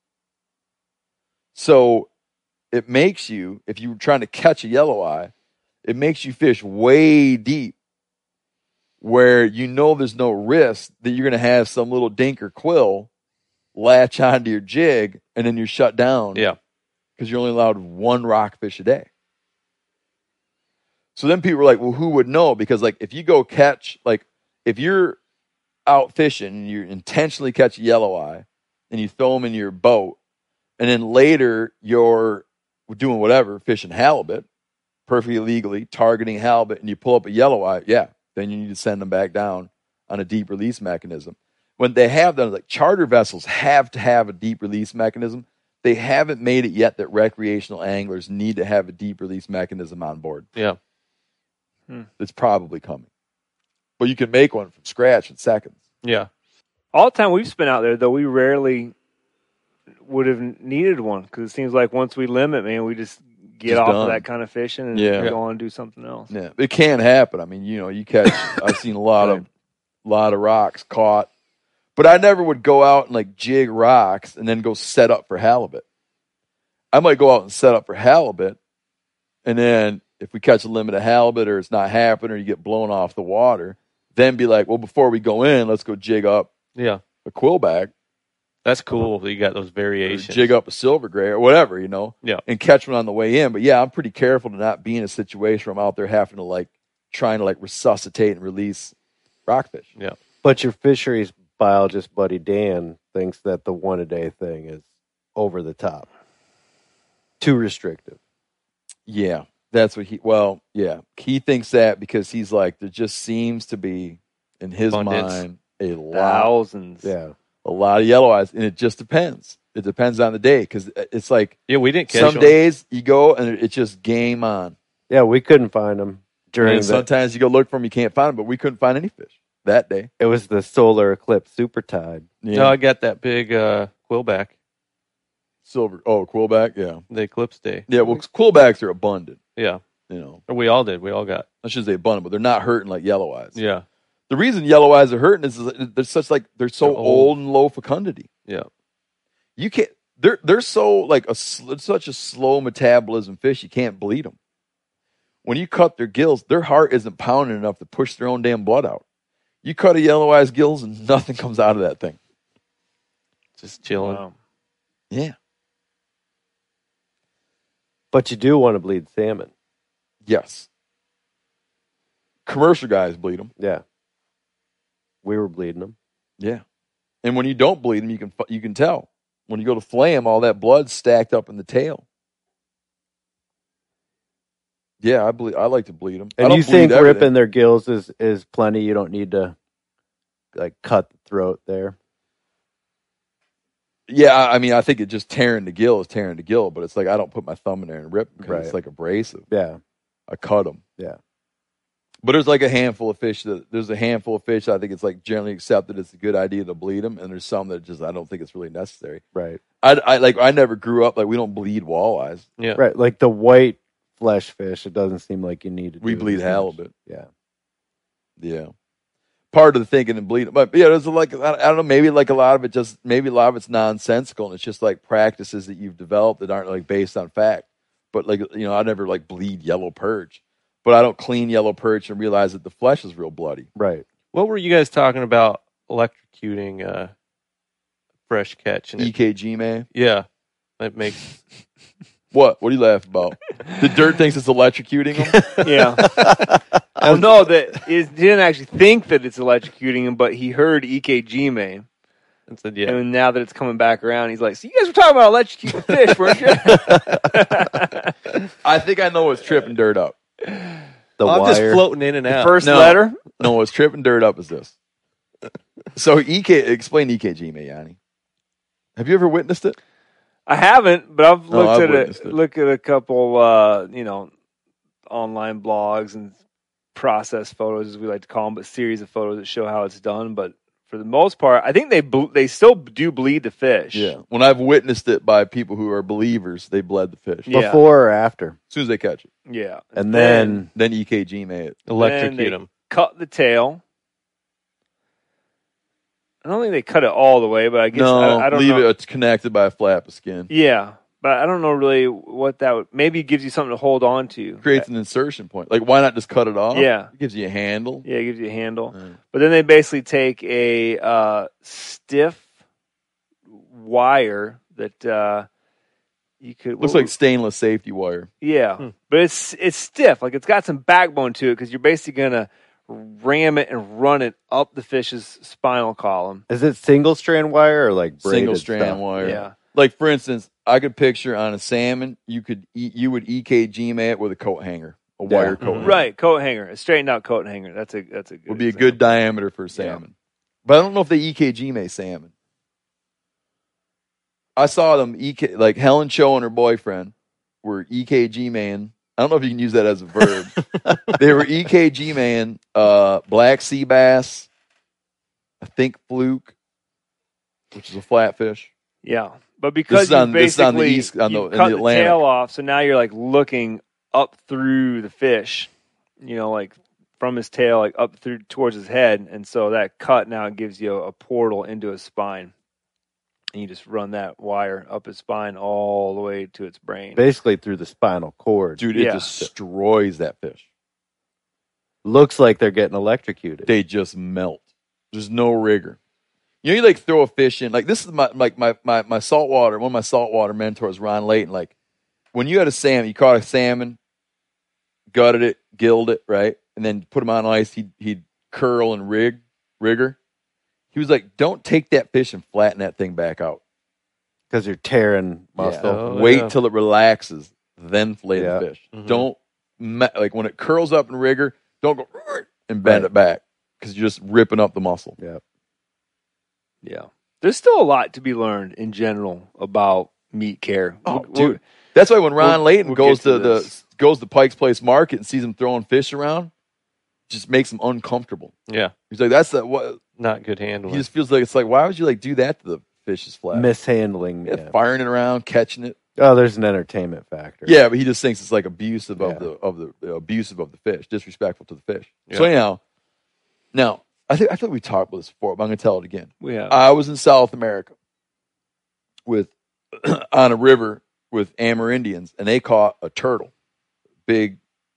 So it makes you, if you're trying to catch a yellow eye, it makes you fish way deep where you know there's no risk that you're going to have some little dink or quill latch onto your jig, and then you're shut down. Yeah. Because you're only allowed one rockfish a day. So then people are like, well, who would know? Because like if you go catch, like if you're out fishing and you intentionally catch a yellow eye and you throw them in your boat, and then later you're doing whatever, fishing halibut, perfectly legally, targeting halibut, and you pull up a yellow eye, yeah, then you need to send them back down on a deep release mechanism. When they have them, like charter vessels have to have a deep release mechanism. They haven't made it yet that recreational anglers need to have a deep release mechanism on board. Yeah. Hmm. It's probably coming. But you can make one from scratch in seconds. Yeah. All the time we've spent out there, though, we rarely would have needed one because it seems like once we limit, man, we just get Just off done. of that kind of fishing and Yeah. go on and do something else. Yeah, it can happen. I mean, you know, you catch. I've seen a lot of, lot of rocks caught, but I never would go out and like jig rocks and then go set up for halibut. I might go out and set up for halibut, and then if we catch a limit of halibut or it's not happening or you get blown off the water, then be like, well, before we go in, let's go jig up Yeah. a quillback, That's cool that you got those or variations. jig up a silver gray or whatever, you know, Yeah. and catch one on the way in. But yeah, I'm pretty careful to not be in a situation where I'm out there having to like trying to like resuscitate and release rockfish. Yeah. But your fisheries biologist buddy Dan thinks that the one a day thing is over the top, too restrictive. Yeah, that's what he. Well, yeah, he thinks that because he's like there just seems to be in his Abundance. mind a lot, Thousands. Yeah, a lot of yellow eyes, and it just depends. It depends on the day because it's like Yeah, we didn't catch some them. days you go and it's just game on. yeah. We couldn't find them during And the. sometimes you go look for them, you can't find them, but we couldn't find any fish that day. It was the solar eclipse super tide. Yeah. No, I got that big uh, quillback, Silver. Oh, quillback. Yeah, the eclipse day. yeah. Well, quillbacks are abundant. Yeah. You know, Or we all did. We all got. I shouldn't say abundant, but they're not hurting like yellow eyes. Yeah. The reason yellow eyes are hurting is that they're such like they're so They're old. old. and low fecundity. Yeah. You can't. They're they're so like a sl- such a slow metabolism fish. You can't bleed them. When you cut their gills, their heart isn't pounding enough to push their own damn blood out. You cut a yellow eye's gills and nothing comes out of that thing. Just chilling. Wow. Yeah. But you do want to bleed salmon. Yes. Commercial guys bleed them. Yeah, we were bleeding them. Yeah. And when you don't bleed them, you can you can tell. When you go to flay them, all that blood's stacked up in the tail. Yeah, I bleed. I like to bleed them. I And don't you bleed think everything. ripping their gills is is plenty? You don't need to like cut the throat there. Yeah, I I mean, I think it just tearing the gill is tearing the gill, but it's like I don't put my thumb in there and rip because Right. it's like abrasive. Yeah, I cut them. yeah. But there's like a handful of fish that there's a handful of fish I think it's like generally accepted it's a good idea to bleed them, and there's some that just I don't think it's really necessary. Right, I, I like I never grew up like we don't bleed walleyes. Yeah. right. Like the white flesh fish, it doesn't seem like you need to. We do it bleed as much. halibut. Yeah, Yeah. Part of the thinking and bleeding, but yeah, there's like I don't know, maybe like a lot of it just maybe a lot of it's nonsensical and it's just like practices that you've developed that aren't like based on fact. But like you know, I never like bleed yellow perch, but I don't clean yellow perch and realize that the flesh is real bloody. right. What were you guys talking about electrocuting uh, fresh catch? And E it, K G man, yeah. That makes. what? What do you laugh about? The dirt thinks it's electrocuting him. Yeah. Well, no, that is, he didn't actually think that it's electrocuting him, but he heard E K G man. And said, yeah. And now that it's coming back around, he's like, so you guys were talking about electrocuting fish, weren't you? I think I know what's tripping dirt up. The I'm just wire. floating in and out. First No. letter? No, what's tripping dirt up is this. So E K, explain E K G, me, Yanni. Have you ever witnessed it? I haven't, but I've No, looked I've at witnessed a, it. look at a couple, uh, you know, online blogs and process photos, as we like to call them, but series of photos that show how it's done. But for the most part, I think they ble- they still do bleed the fish. Yeah. When I've witnessed it by people who are believers, they bled the fish Yeah. Before or after, as soon as they catch it. yeah. and then Then E K G made it. Electrocute Then they them. cut the tail. I don't think they cut it all the way, but I guess No, I, I don't leave know. it. It's connected by a flap of skin. Yeah, but I don't know really what that would. Maybe it gives you something to hold on to. Creates an insertion point. Like, why not just cut it off? Yeah. It gives you a handle. Yeah, it gives you a handle. Yeah. But then they basically take a uh, stiff wire that uh, you could Looks like stainless safety wire. yeah, Hmm. but it's it's stiff. Like it's got some backbone to it because you're basically gonna ram it and run it up the fish's spinal column. Is it single strand wire or like braided Single strand stuff? wire. Yeah. Like for instance, I could picture on a salmon, you could e- you would E K G it with a coat hanger, a Yeah. wire coat Mhm. hanger. Right, coat hanger, a straightened out coat hanger. That's a that's a good Would be a example. good diameter for a salmon. But I don't know if they E K G salmon. I saw them E K like Helen Cho and her boyfriend were E K G man. I don't know if you can use that as a verb. They were E K G man, uh, black sea bass, I think fluke, which is a flatfish. Yeah, but because is you on- this is on the basically east- on the- you in cut the the, Atlantic. tail off, so now you're like looking up through the fish, you know, like from his tail, like up through towards his head, and so that cut now gives you a portal into his spine, and you just run that wire up his spine all the way to its brain. Basically through the spinal cord. Dude, it Yeah. destroys that fish. Looks like they're getting electrocuted. They just melt. There's no rigor. You know, you like throw a fish in. Like this is my like my my my saltwater. One of my saltwater mentors, Ron Layton. Like when you had a salmon, you caught a salmon, gutted it, gilled it, right, and then put him on ice. He'd he'd curl and rig rigor. He was like, "Don't take that fish and flatten that thing back out. Because you're tearing Yeah. muscle. Oh, Wait yeah. till it relaxes, then fillet Yeah. the fish. Mhm. Don't me- like when it curls up in rigor. Don't go and bend Right. it back because you're just ripping up the muscle." Yeah. Yeah, there's still a lot to be learned in general about meat care. Oh, We'll- we'll- dude. That's why when Ron We'll- Layton we'll goes get to to, the this. goes to Pike's Place Market and sees him throwing fish around, just makes him uncomfortable. Yeah, He's like, "That's the what." not good He handling. just feels like it's like, why would you like do that to the fish's flat? Mishandling. Yeah, Yeah. firing it around, catching it. Oh, there's an entertainment factor. Yeah, but he just thinks it's like abusive Yeah. of the of the uh, abusive of the fish, disrespectful to the fish. Yeah. So anyhow, now I think I thought we talked about this before, but I'm gonna tell it again. we have I was in South America with on a river with Amerindians, and they caught a turtle, big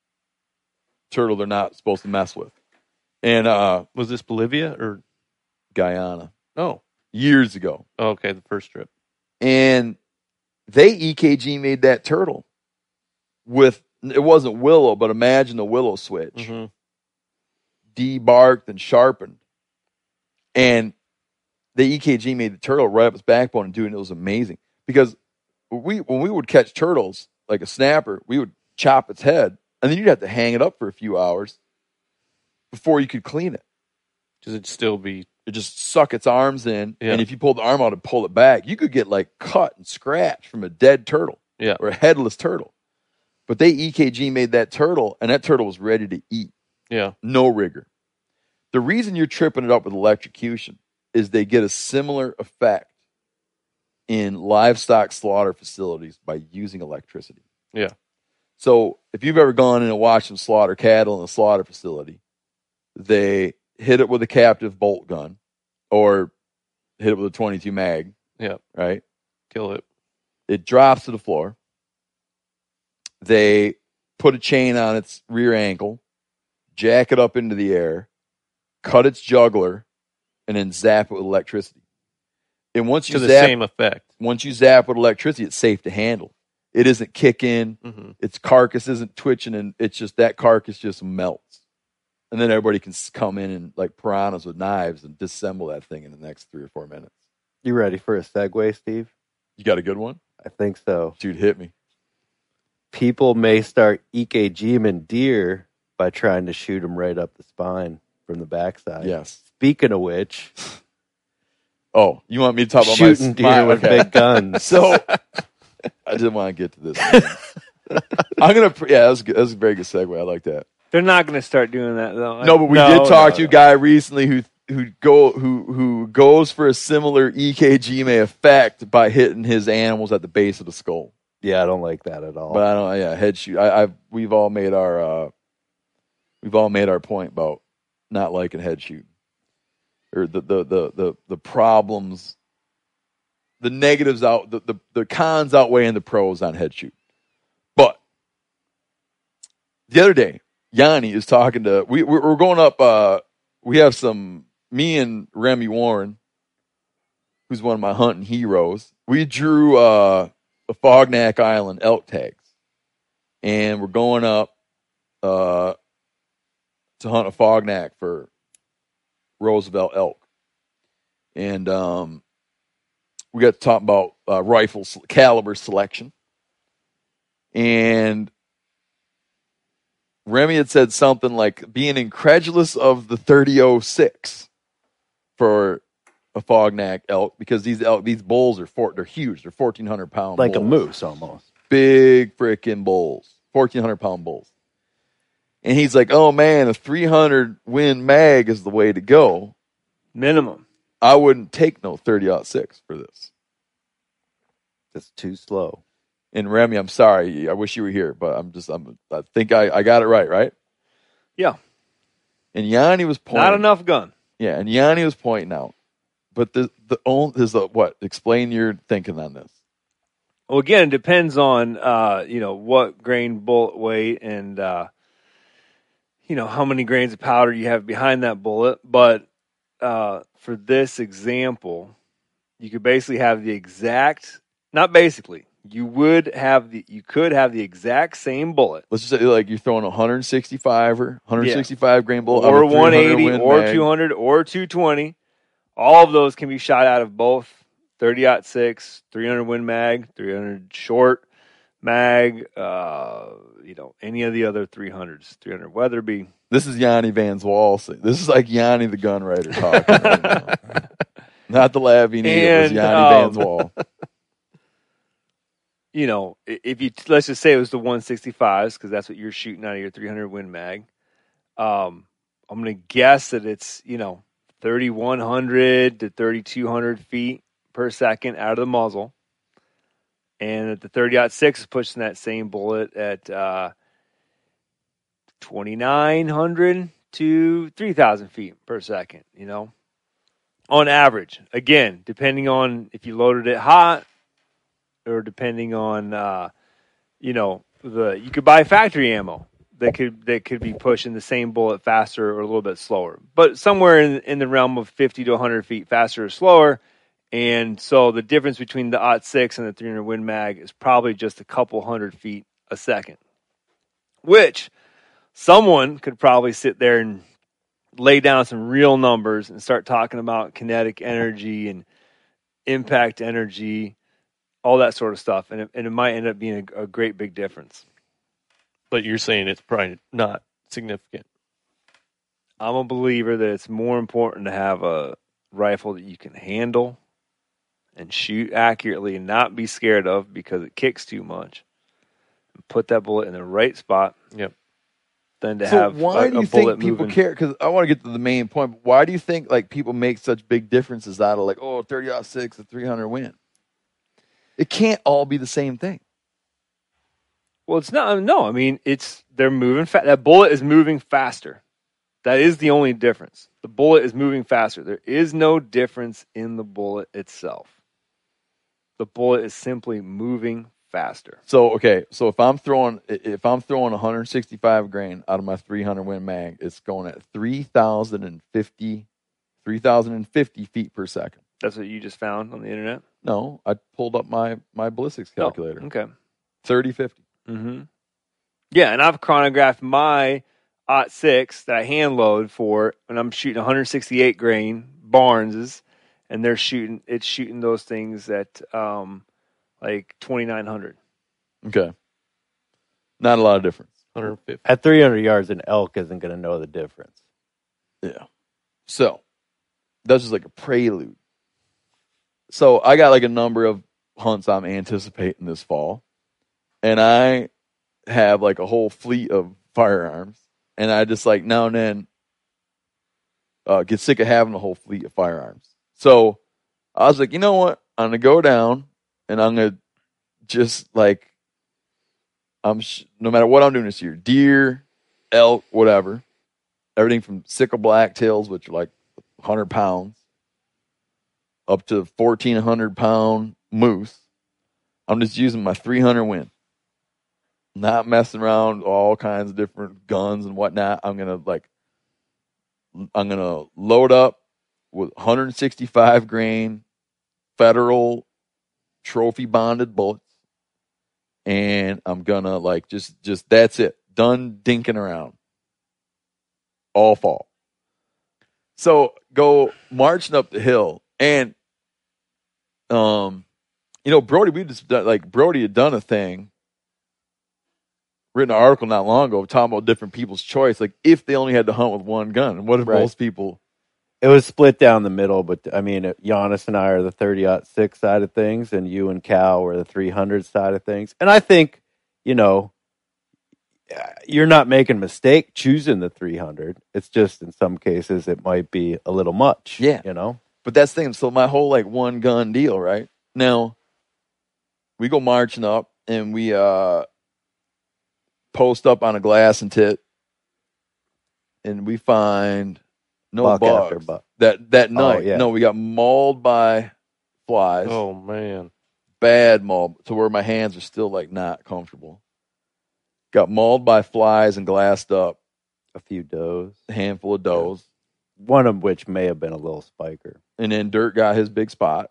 turtle they're not supposed to mess with, and uh, Was this Bolivia or? Guyana Oh, years ago, oh, okay, the first trip. and they E K G made that turtle with it wasn't willow, but imagine the willow switch, Mm-hmm. debarked and sharpened, and the E K G made the turtle right up its backbone and doing it was amazing because we when we would catch turtles like a snapper, we would chop its head and then you'd have to hang it up for a few hours before you could clean it. Does it still be? It just suck its arms in, Yeah. and if you pulled the arm out and pull it back, you could get like cut and scratched from a dead turtle Yeah. or a headless turtle. But they E K G made that turtle, and that turtle was ready to eat. Yeah. No rigor. The reason you're tripping it up with electrocution is they get a similar effect in livestock slaughter facilities by using electricity. Yeah. So if you've ever gone in and watched them slaughter cattle in a slaughter facility, they hit it with a captive bolt gun or hit it with a twenty-two mag, Yeah. right? Kill it. It drops to the floor. They put a chain on its rear ankle, jack it up into the air, cut its jugular, and then zap it with electricity. And once you To the zap, same effect. once you zap with electricity, it's safe to handle. It isn't kicking. Mm-hmm. Its carcass isn't twitching, and it's just that carcass just melts. And then everybody can s- come in and like piranhas with knives and disassemble that thing in the next three or four minutes. You ready for a segue, Steve? You got a good one? I think so. Dude, hit me. People may start E K G-ing deer by trying to shoot them right up the spine from the backside. Yes. Speaking Speaking of which, Oh, you want me to talk about shooting my deer my- with okay. big guns. So I didn't want to get to this. I'm gonna. Yeah, that was good. That was a very good segue. I like that. they're not going to start doing that though. No, but we No, did talk no, to a no. guy recently who who go who who goes for a similar E K G may effect by hitting his animals at the base of the skull. Yeah, I don't like that at all. But I don't. Yeah, head shoot. I, I we've all made our uh, we've all made our point about not liking head shooting or the the the the, the problems, the negatives out the, the the cons outweighing the pros on head shoot. But the other day, Yanni is talking to we we're we're going up. Uh, we have some me and Remy Warren, who's one of my hunting heroes. We drew uh, a Fognac Island elk tags, and we're going up uh, to hunt a Fognac for Roosevelt elk. And um, we got to talk about uh, rifle caliber selection. And Remy had said something like being incredulous of the thirty oh six for a Fognac elk, because these elk, these bulls are four, they're huge. They're fourteen hundred pound Like bulls. a moose almost. Big freaking bulls, fourteen hundred pound bulls. And he's like, oh man, a three hundred Win Mag is the way to go. Minimum. I wouldn't take no thirty oh six for this. It's too slow. And Remy, I'm sorry. I wish you were here, but I'm just, I'm, I think I, I got it right, right? Yeah. And Yanni was pointing. Not enough gun. Yeah, and Yanni was pointing out. But the the only is the what? Explain your thinking on this. Well, again, it depends on uh, you know, what grain bullet weight and uh, you know, how many grains of powder you have behind that bullet. But uh, for this example, you could basically have the exact, not basically, you would have the, you could have the exact same bullet, Let's just say like you're throwing a one sixty-five-er, one sixty-five grain bullet, or on a one eighty, Win or Mag. two hundred, or two twenty. All of those can be shot out of both thirty oh six, three hundred Win Mag, three hundred short mag, uh, you know, any of the other three hundreds, three hundred Weatherby. This is Yanni Van Zwal. This is like Yanni the gun writer talking right now. Not the Lavini, it was And, Yanni um, Van Zwal. You know, if you, let's just say it was the one sixty-fives, because that's what you're shooting out of your three hundred Win Mag. Um, I'm going to guess that it's, you know, thirty-one hundred to thirty-two hundred feet per second out of the muzzle. And at the thirty oh six is pushing that same bullet at uh, twenty-nine hundred to three thousand feet per second, you know, on average. Again, depending on if you loaded it hot or depending on, uh, you know, the you could buy factory ammo that could that could be pushing the same bullet faster or a little bit slower, but somewhere in in the realm of fifty to one hundred feet faster or slower. And so the difference between the oh six and the three hundred Win Mag is probably just a couple hundred feet a second, which someone could probably sit there and lay down some real numbers and start talking about kinetic energy and impact energy, all that sort of stuff, and it, and it might end up being a, a great big difference. But you're saying it's probably not significant. I'm a believer that it's more important to have a rifle that you can handle and shoot accurately and not be scared of because it kicks too much, and put that bullet in the right spot. Yep. Than to So have why a, do a you bullet think people moving. care? Because I want to get to the main point. But why do you think like people make such big differences out of like, oh, thirty oh six, a three hundred Win? It can't all be the same thing. Well, it's not. No, I mean, it's they're moving. Fa- that bullet is moving faster. That is the only difference. The bullet is moving faster. There is no difference in the bullet itself. The bullet is simply moving faster. So okay, so if I'm throwing if I'm throwing one sixty-five grain out of my three hundred Win Mag, it's going at three thousand fifty feet per second. That's what you just found on the internet? No, I pulled up my my ballistics calculator. Oh, okay. thirty fifty. Mm-hmm. Yeah, and I've chronographed my oh six that I hand load for, and I'm shooting one sixty-eight grain Barnes's, and they're shooting it's shooting those things at um like twenty-nine hundred. Okay. Not a lot of difference. one hundred fifty. At three hundred yards, an elk isn't going to know the difference. Yeah. So that's just like a prelude. So I got like a number of hunts I'm anticipating this fall. And I have like a whole fleet of firearms. And I just like now and then uh, get sick of having a whole fleet of firearms. So I was like, you know what? I'm going to go down and I'm going to just like, I'm sh- no matter what I'm doing this year, deer, elk, whatever, everything from sickle blacktails, which are like one hundred pounds, up to fourteen hundred pound moose. I'm just using my three hundred Win. Not messing around with all kinds of different guns and whatnot. I'm gonna like, I'm gonna load up with one sixty-five grain federal trophy bonded bullets. And I'm gonna like just just that's it. Done dinking around. All fall. So go marching up the hill, and um, you know, Brody, we just done, like Brody had done a thing, written an article not long ago talking about different people's choice, like if they only had to hunt with one gun, and what if Right. most people? It was split down the middle, but I mean, Giannis and I are the thirty aught six side of things, and you and Cal are the three hundred side of things. And I think, you know, you're not making a mistake choosing the three hundred. It's just in some cases it might be a little much. Yeah. You know? But that's the thing. So my whole like one gun deal, right? Now we go marching up, and we uh post up on a glass and tit, and we find no Buck bugs. after buck. That that night. yeah. No, we got mauled by flies. Oh man. Bad maul to where my hands are still like not comfortable. Got mauled by flies and glassed up. A few does. A handful of does. One of which may have been a little spiker. And then Dirt got his big spot.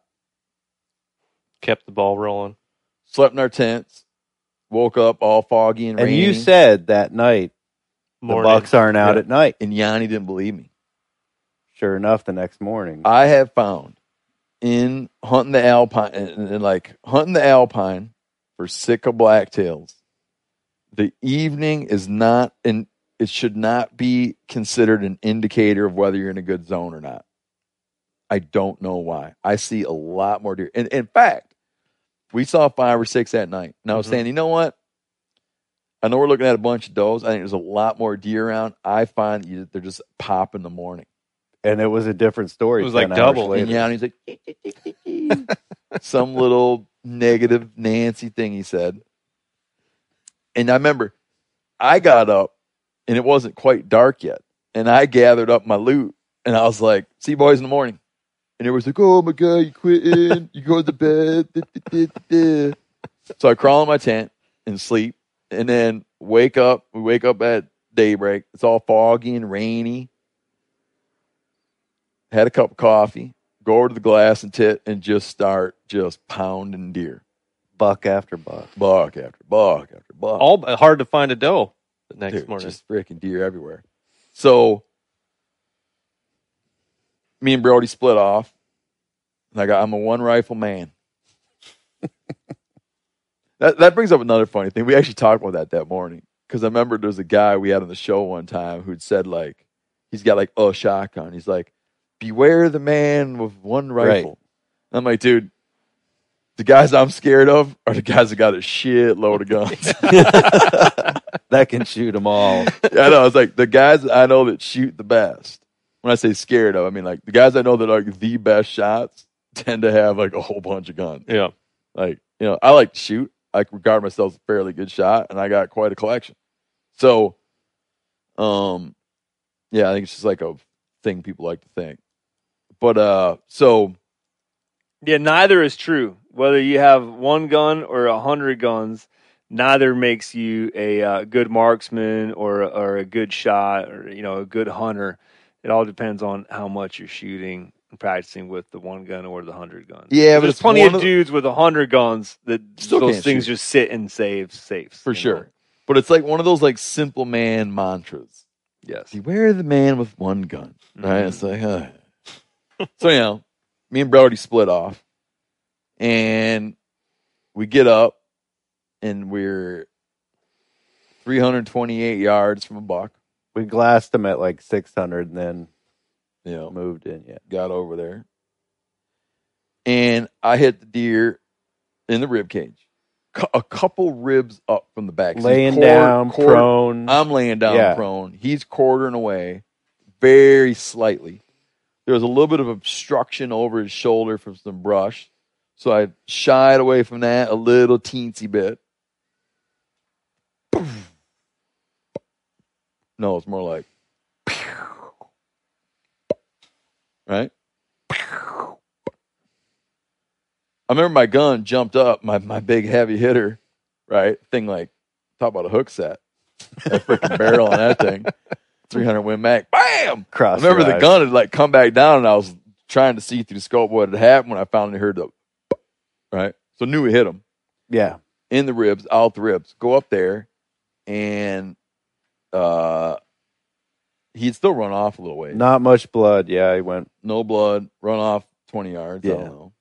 Kept the ball rolling. Slept in our tents. Woke up all foggy and And rainy. you said that night Morning. the Bucks aren't out Yeah. at night. And Yanni didn't believe me. Sure enough, the next morning. I have found in hunting the Alpine, and, and like hunting the Alpine for Sitka blacktails, the evening is not, and it should not be considered an indicator of whether you're in a good zone or not. I don't know why. I see a lot more deer. And in fact, we saw five or six at night. And I was Mhm. saying, you know what? I know we're looking at a bunch of does. I think there's a lot more deer around. I find you, they're just pop in the morning. and it was a different story. It was like ten hours double. later. And Yanni's like, some little negative Nancy thing he said. And I remember I got up and it wasn't quite dark yet. And I gathered up my loot and I was like, see you boys in the morning. And it was like, oh my God, you quitting. You go to bed. Da, da, da, da, da. So I crawl in my tent and sleep and then wake up. We wake up at daybreak. It's all foggy and rainy. Had a cup of coffee, go over to the glass and tit, and just start just pounding deer. Buck after buck. Buck after buck after buck. All hard to find a doe the next Dude, morning. just freaking deer everywhere. So me and Brody split off. And I got I'm a one rifle man. that that brings up another funny thing. We actually talked about that that morning. Because I remember there was a guy we had on the show one time who'd said like, he's got like a shotgun. He's like, beware the man with one rifle. Right. And I'm like, dude, the guys I'm scared of are the guys that got a shitload of guns. That can shoot them all. Yeah, I know. It's like the guys I know that shoot the best. When I say scared of, I mean like the guys I know that are like the best shots tend to have like a whole bunch of guns. Yeah. Like, you know, I like to shoot. I regard myself as a fairly good shot, and I got quite a collection. So, um, yeah, I think it's just like a thing people like to think. But uh, so Yeah, neither is true. Whether you have one gun or a hundred guns, neither makes you a uh, good marksman or or a good shot or you know a good hunter. It all depends on how much you're shooting and practicing with the one gun or the hundred guns. Yeah, but there's it's plenty one of of the- dudes with a hundred guns that Still those can't things shoot. just sit in saves, safes for you sure. know? But it's like one of those like simple man mantras. Yes. Beware the man with one gun. Right? Mhm. It's like, uh. So, you know, me and Brody split off. And we get up and we're three hundred twenty-eight yards from a buck. We glassed them at like six hundred and then You know, moved in. Yeah. got over there. And I hit the deer in the rib cage. Cu- a couple ribs up from the back. So he's Laying quarter- down, quarter- prone. I'm laying down Yeah. prone. He's quartering away very slightly. There was a little bit of obstruction over his shoulder from some brush. So I shied away from that a little teensy bit. No, it's more like, right? I remember my gun jumped up, my, my big heavy hitter, right? Thing like, talk about a hook set. That freaking barrel on that thing. three hundred Win Mag. Bam! Cross I remember your the eyes. gun had like come back down and I was trying to see through the scope what had happened when I finally heard the right. So knew it hit him Yeah. in the ribs, out the ribs. Go up there, and uh, he'd still run off a little ways. Not much blood. Yeah, he went. No blood, run off twenty yards. Yeah. I don't know.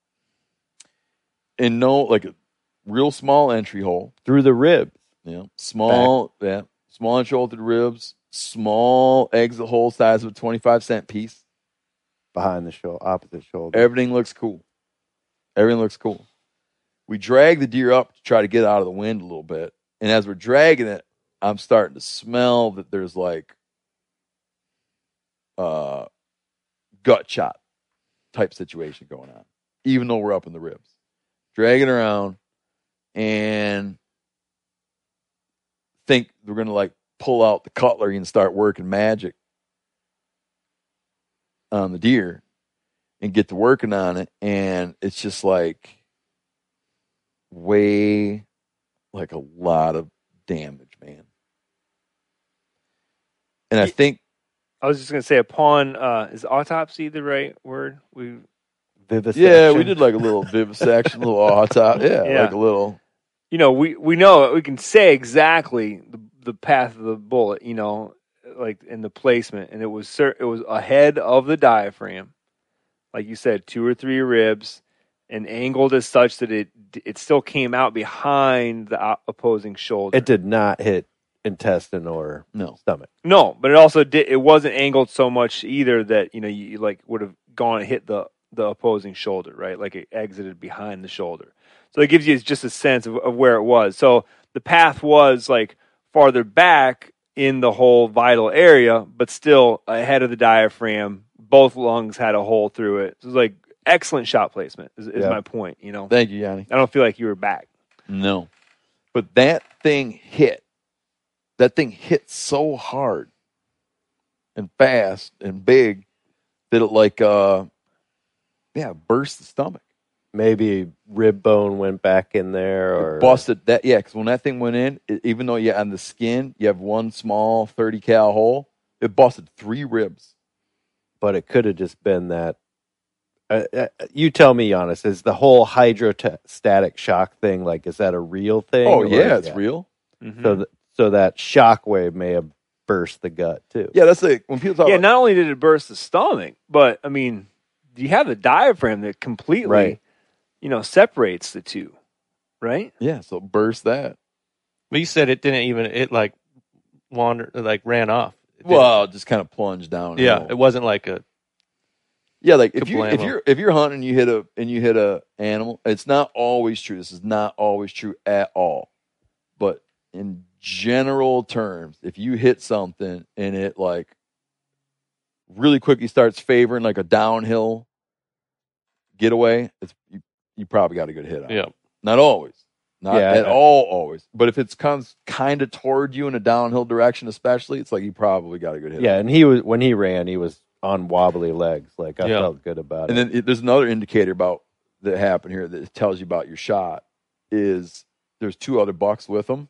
And no, like a real small entry hole. Through the ribs. Yeah, small. Yeah, small entry hole through the ribs. Small exit hole size of a twenty-five cent piece. Behind the shoulder, opposite shoulder. Everything looks cool. Everything looks cool. We drag the deer up to try to get out of the wind a little bit. And as we're dragging it, I'm starting to smell that there's like uh gut shot type situation going on, even though we're up in the ribs. Dragging around and think we're going to like pull out the cutlery and start working magic on the deer and get to working on it. And it's just like way, like a lot of damage, man. And I think, I was just going to say, upon, uh, is autopsy the right word? We, Vivisection. yeah, we did like a little vivisection, a little autopsy. Yeah, Yeah. like a little. you know, we, we know, we can say exactly the, the path of the bullet, you know, like in the placement. And it was, cer- it was ahead of the diaphragm. Like you said, two or three ribs, and angled as such that it it still came out behind the o- opposing shoulder. It did not hit intestine or No. stomach. No, but it also did. It wasn't angled so much either that you know you, you like would have gone and hit the the opposing shoulder, right? Like it exited behind the shoulder. So it gives you just a sense of, of where it was. So the path was like farther back in the whole vital area, but still ahead of the diaphragm. Both lungs had a hole through it. So it was like excellent shot placement. Is, is Yeah. my point. You know, Thank you, Yanni. I don't feel like you were back. No. But that thing hit. That thing hit so hard and fast and big that it like uh yeah, burst the stomach. Maybe rib bone went back in there, or It busted that yeah, because when that thing went in, it, even though you on the skin, you have one small thirty cal hole, it busted three ribs. but it could have just been that. Uh, uh, you tell me, Giannis, is the whole hydrostatic shock thing like? Is that a real thing? Oh or- yeah, it's real. Mhm. So, th- so that shock wave may have burst the gut too. Yeah, that's like when people talk Yeah, about not only did it burst the stomach, but I mean, you have the diaphragm that completely, Right. you know, separates the two, right? yeah, so burst that. But you said it didn't even it like wandered like ran off. It didn't- Well, just kind of plunged down. yeah, know. it wasn't like a Yeah, like if you if Kablamo. you're if you're hunting and you hit a and you hit a animal, it's not always true. This is not always true at all. But in general terms, if you hit something and it like really quickly starts favoring like a downhill getaway, it's you, you probably got a good hit on it. yeah. Not always. Not Yeah, at I- all always. But if it comes kind of toward you in a downhill direction especially, it's like you probably got a good hit on it. Yeah, and he was when he ran, he was on wobbly legs. Like I Yeah. felt good about And it. then it, there's another indicator about that happened here that tells you about your shot is there's two other bucks with him.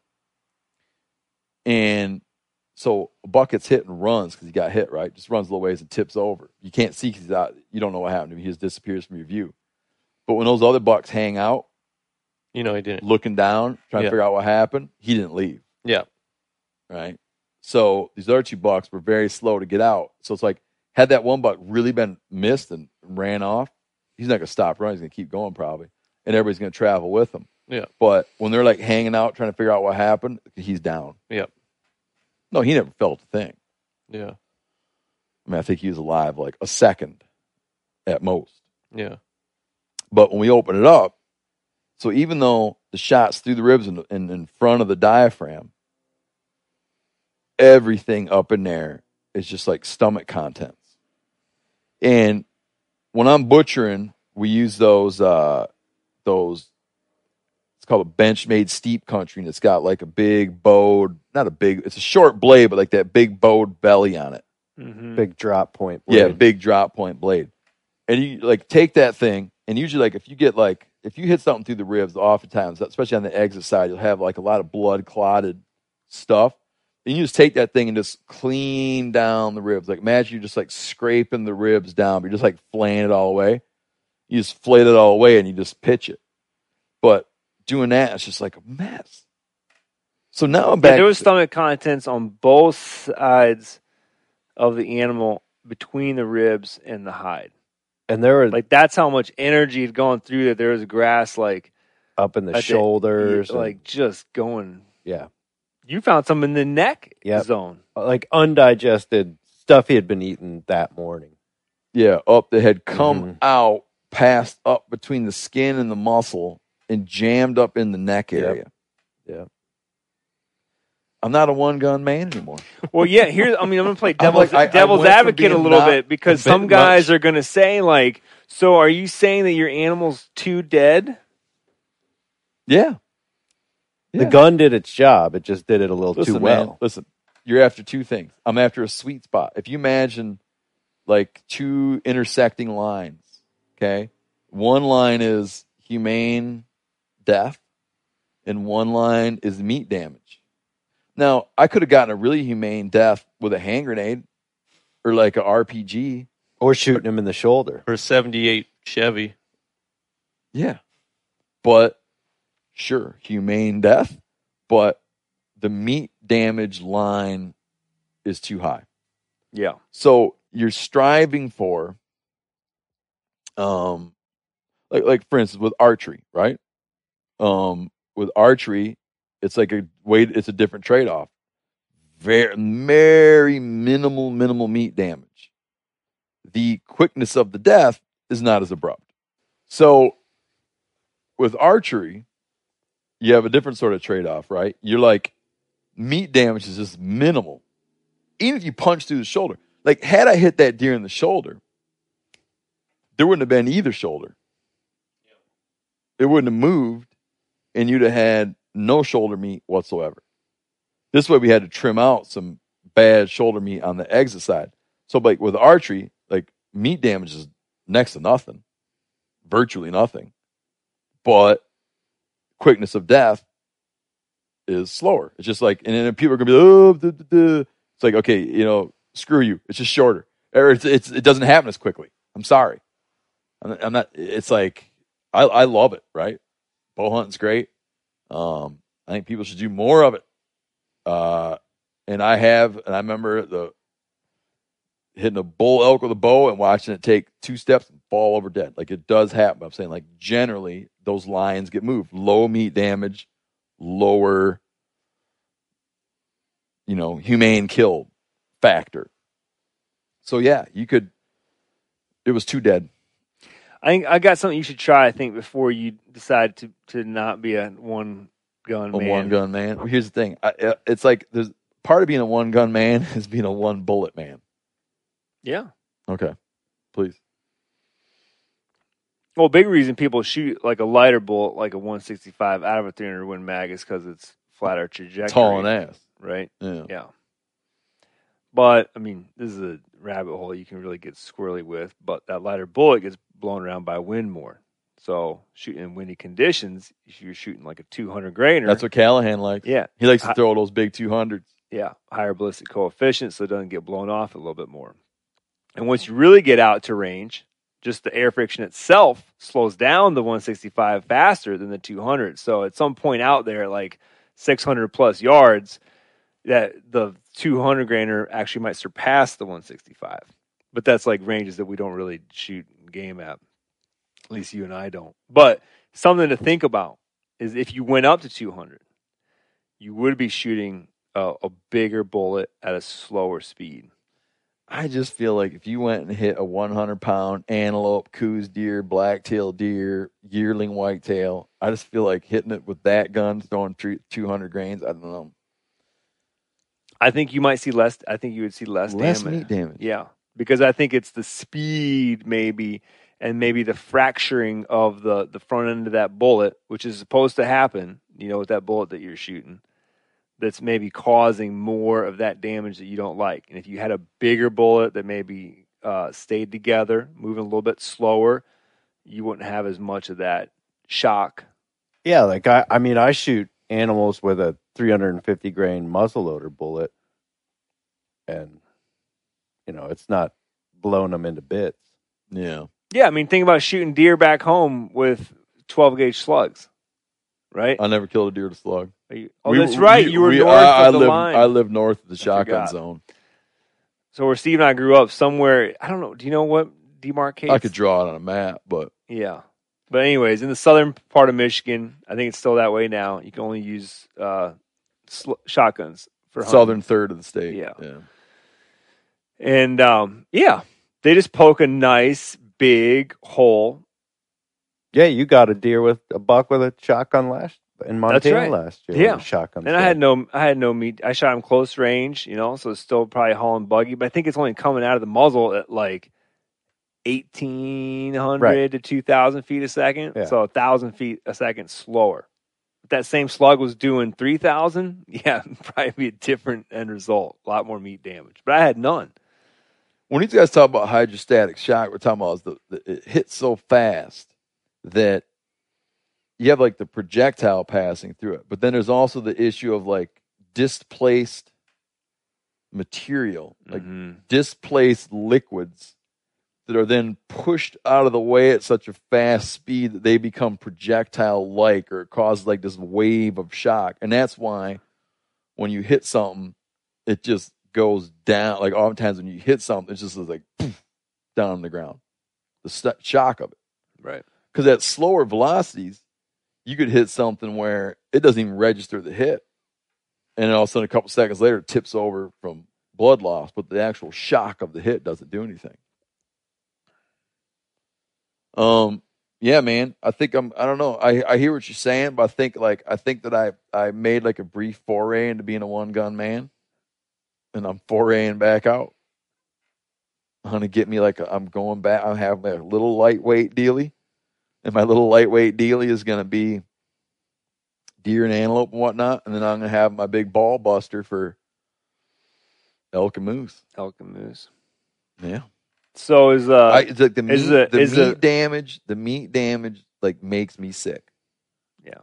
And so a buck gets hit and runs because he got hit, right? Just runs a little ways and tips over. You can't see because he's out. You don't know what happened to him. He just disappears from your view. But when those other bucks hang out, You know he didn't. looking down, trying Yeah. to figure out what happened, he didn't leave, Yeah. right? So these other two bucks were very slow to get out. So it's like, had that one buck really been missed and ran off, he's not going to stop running. He's going to keep going probably. And everybody's going to travel with him. Yeah. But when they're like hanging out, trying to figure out what happened, he's down. Yeah. No, he never felt a thing. Yeah. I mean, I think he was alive like a second at most. Yeah. But when we open it up, so even though the shot's through the ribs and in, in front of the diaphragm, everything up in there is just like stomach contents. And when I'm butchering, we use those, uh, those, it's called a Benchmade steep country, and it's got like a big bowed, not a big, it's a short blade, but like that big bowed belly on it. Mm-hmm. Big drop point. Yeah, blade. big drop point blade. And you like take that thing, and usually like if you get like if you hit something through the ribs, oftentimes, especially on the exit side, you'll have like a lot of blood clotted stuff. And you just take that thing and just clean down the ribs. Like imagine you're just like scraping the ribs down, but you're just like flaying it all away. You just flay it all away and you just pitch it. But doing that, it's just like a mess. So now I'm back. Yeah, there was stomach contents on both sides of the animal between the ribs and the hide. And there were Like that's how much energy had gone through that. There was grass like up in the at the- shoulders. and- like just going. yeah. You found some in the neck Yep. zone. Like undigested stuff he had been eating that morning. Yeah, up that had come Mhm. out, passed up between the skin and the muscle, and jammed up in the neck Yep. area. Yeah. I'm not a one gun man anymore. Well, yeah. Here, I mean, I'm gonna play I'm devil's, like, I- I devil's went from advocate a being little not bit because a bit some guys much. are gonna say like, "So, are you saying that your animal's too dead?" Yeah. The Yeah. gun did its job. It just did it a little Listen, too well. man, listen, you're after two things. I'm after a sweet spot. If you imagine like two intersecting lines, okay? One line is humane death, and one line is meat damage. Now, I could have gotten a really humane death with a hand grenade or like a R P G. Or shooting him in the shoulder. Or a seventy-eight Chevy. Yeah. But sure, humane death, but the meat damage line is too high. Yeah. So you're striving for, um, like like for instance with archery, right? Um, with archery, it's like a way. It's a different trade off. Very very minimal minimal meat damage. The quickness of the death is not as abrupt. So with archery, you have a different sort of trade off, right? You're like meat damage is just minimal. Even if you punch through the shoulder. Like, had I hit that deer in the shoulder, there wouldn't have been either shoulder. It wouldn't have moved, and you'd have had no shoulder meat whatsoever. This way, we had to trim out some bad shoulder meat on the exit side. So, like, with archery, like, meat damage is next to nothing. Virtually nothing. But quickness of death is slower. It's just like, and then people are going to be, oh, duh, duh, duh. It's like, okay, you know, screw you. It's just shorter. Or it's, it's it doesn't happen as quickly. I'm sorry. I'm, I'm not. It's like I, I love it. Right? Bow hunting's great. Um, I think people should do more of it. Uh, and I have, and I remember the hitting a bull elk with a bow and watching it take two steps and fall over dead. Like it does happen. I'm saying like generally those lines get moved. Low meat damage, lower, you know, humane kill factor. So yeah, you could. It was too dead. I think I got something you should try. I think before you decide to, to not be a one gun A man. one gun man. Well, here's the thing. I, it's like there's part of being a one gun man is being a one bullet man. Yeah. Okay, please. Well, big reason people shoot like a lighter bullet, like a one sixty-five out of a three hundred Win Mag, is because it's flatter trajectory. Tall and ass. right? Yeah. Yeah. But I mean, this is a rabbit hole you can really get squirrely with. But that lighter bullet gets blown around by wind more. So shooting in windy conditions, if you're shooting like a two hundred grainer, That's what Callahan likes. yeah, He likes to I- throw those big two hundreds. yeah, higher ballistic coefficient, so it doesn't get blown off a little bit more. And once you really get out to range, just the air friction itself slows down the one sixty-five faster than the two hundred. So at some point out there, like six hundred plus yards, that the two hundred grainer actually might surpass the one sixty-five. But that's like ranges that we don't really shoot game at. At least you and I don't. But something to think about is if you went up to two hundred, you would be shooting a, a bigger bullet at a slower speed. I just feel like if you went and hit a one hundred pound antelope, coos deer, black-tailed deer, yearling whitetail, I just feel like hitting it with that gun, throwing two hundred grains, I don't know. I think you might see less. I think you would see less, Less damage. meat damage. Yeah, because I think it's the speed maybe, and maybe the fracturing of the, the front end of that bullet, which is supposed to happen, you know, with that bullet that you're shooting, that's maybe causing more of that damage that you don't like. And if you had a bigger bullet that maybe uh, stayed together, moving a little bit slower, you wouldn't have as much of that shock. Yeah, like I, I mean, I shoot animals with a three hundred fifty grain muzzleloader bullet, and you know it's not blowing them into bits. Yeah. Yeah, I mean, think about shooting deer back home with twelve gauge slugs, right? I never killed a deer with a slug. Are you, oh, We- that's right. You were we- north I, I of the live, line. I live north of the shotgun forgot. zone. So where Steve and I grew up, somewhere, I don't know. Do you know what demarcates? I could draw it on a map, but Yeah. But anyways, in the southern part of Michigan, I think it's still that way now. You can only use uh, sl- shotguns for hunting. southern third of the state. Yeah. yeah. And um, yeah, they just poke a nice big hole. Yeah, you got a deer with a buck with a shotgun last in Montana right. last year. Yeah. with a shotgun. And I had no, I had no meat. I shot him close range, you know, so it's still probably hauling buggy. But I think it's only coming out of the muzzle at like eighteen hundred Right. to two thousand feet a second. Yeah. So a thousand feet a second slower. If that same slug was doing three thousand, yeah, it'd probably be a different end result. A lot more meat damage. But I had none. When these guys talk about hydrostatic shock, we're talking about is the, the, it hits so fast that you have like the projectile passing through it. But then there's also the issue of like displaced material, like Mhm. displaced liquids that are then pushed out of the way at such a fast speed that they become projectile-like, or it causes like this wave of shock. And that's why when you hit something, it just goes down. Like oftentimes when you hit something, it's just like poof, down on the ground. The st- shock of it. Right. Because at slower velocities, you could hit something where it doesn't even register the hit. And then all of a sudden, a couple seconds later, it tips over from blood loss, but the actual shock of the hit doesn't do anything. Um, yeah, man. I think I'm. I don't know. I, I hear what you're saying, but I think like I think that I I made like a brief foray into being a one gun man, and I'm foraying back out. I'm gonna get me like a, I'm going back. I have a little lightweight dealie, and my little lightweight dealie is gonna be deer and antelope and whatnot, and then I'm gonna have my big ball buster for elk and moose. Elk and moose. Yeah. So is uh I, it's like the meat, is the- the is meat the- damage, the meat damage, like makes me sick. yeah.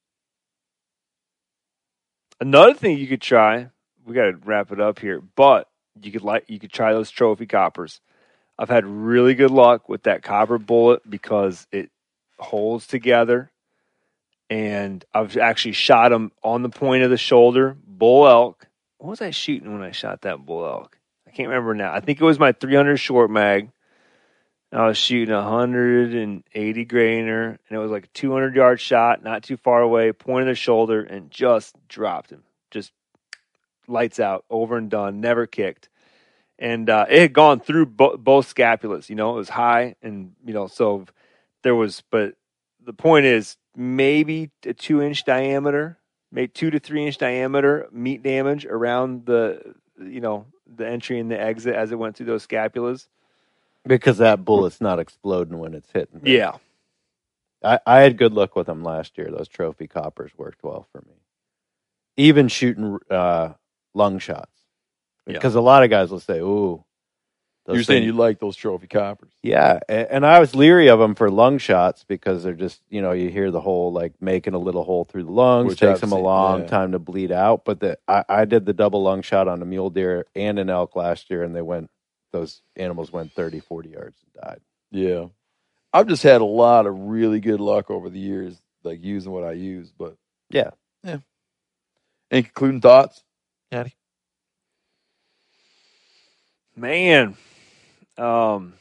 Another thing you could try, we got to wrap it up here, but you could like you could try those trophy coppers. I've had really good luck with that copper bullet because it holds together, and I've actually shot them on the point of the shoulder, bull elk. What was I shooting when I shot that bull elk? I can't remember now. I think it was my three hundred short mag. I was shooting a one hundred eighty grainer, and it was like a two hundred yard shot, not too far away, point of the shoulder, and just dropped him. Just lights out, over and done, never kicked. And uh, it had gone through bo- both scapulas, you know, it was high, and, you know, so there was, but the point is maybe a two inch diameter, maybe two to three inch diameter meat damage around the, you know, the entry and the exit as it went through those scapulas. because that bullet's not exploding when it's hitting. Yeah. I, I had good luck with them last year. Those trophy coppers worked well for me. Even shooting uh, lung shots. Yeah. Because a lot of guys will say, ooh. those You're saying things- you like those trophy coppers. Yeah, a- and I was leery of them for lung shots because they're just, you know, you hear the whole, like, making a little hole through the lungs, Which takes I've them a seen, long yeah. time to bleed out. But the, I, I did the double lung shot on a mule deer and an elk last year, and they went, those animals went thirty, forty yards and died. Yeah. I've just had a lot of really good luck over the years, like using what I use. But Yeah. Yeah. Any concluding thoughts? Hattie? Man, um,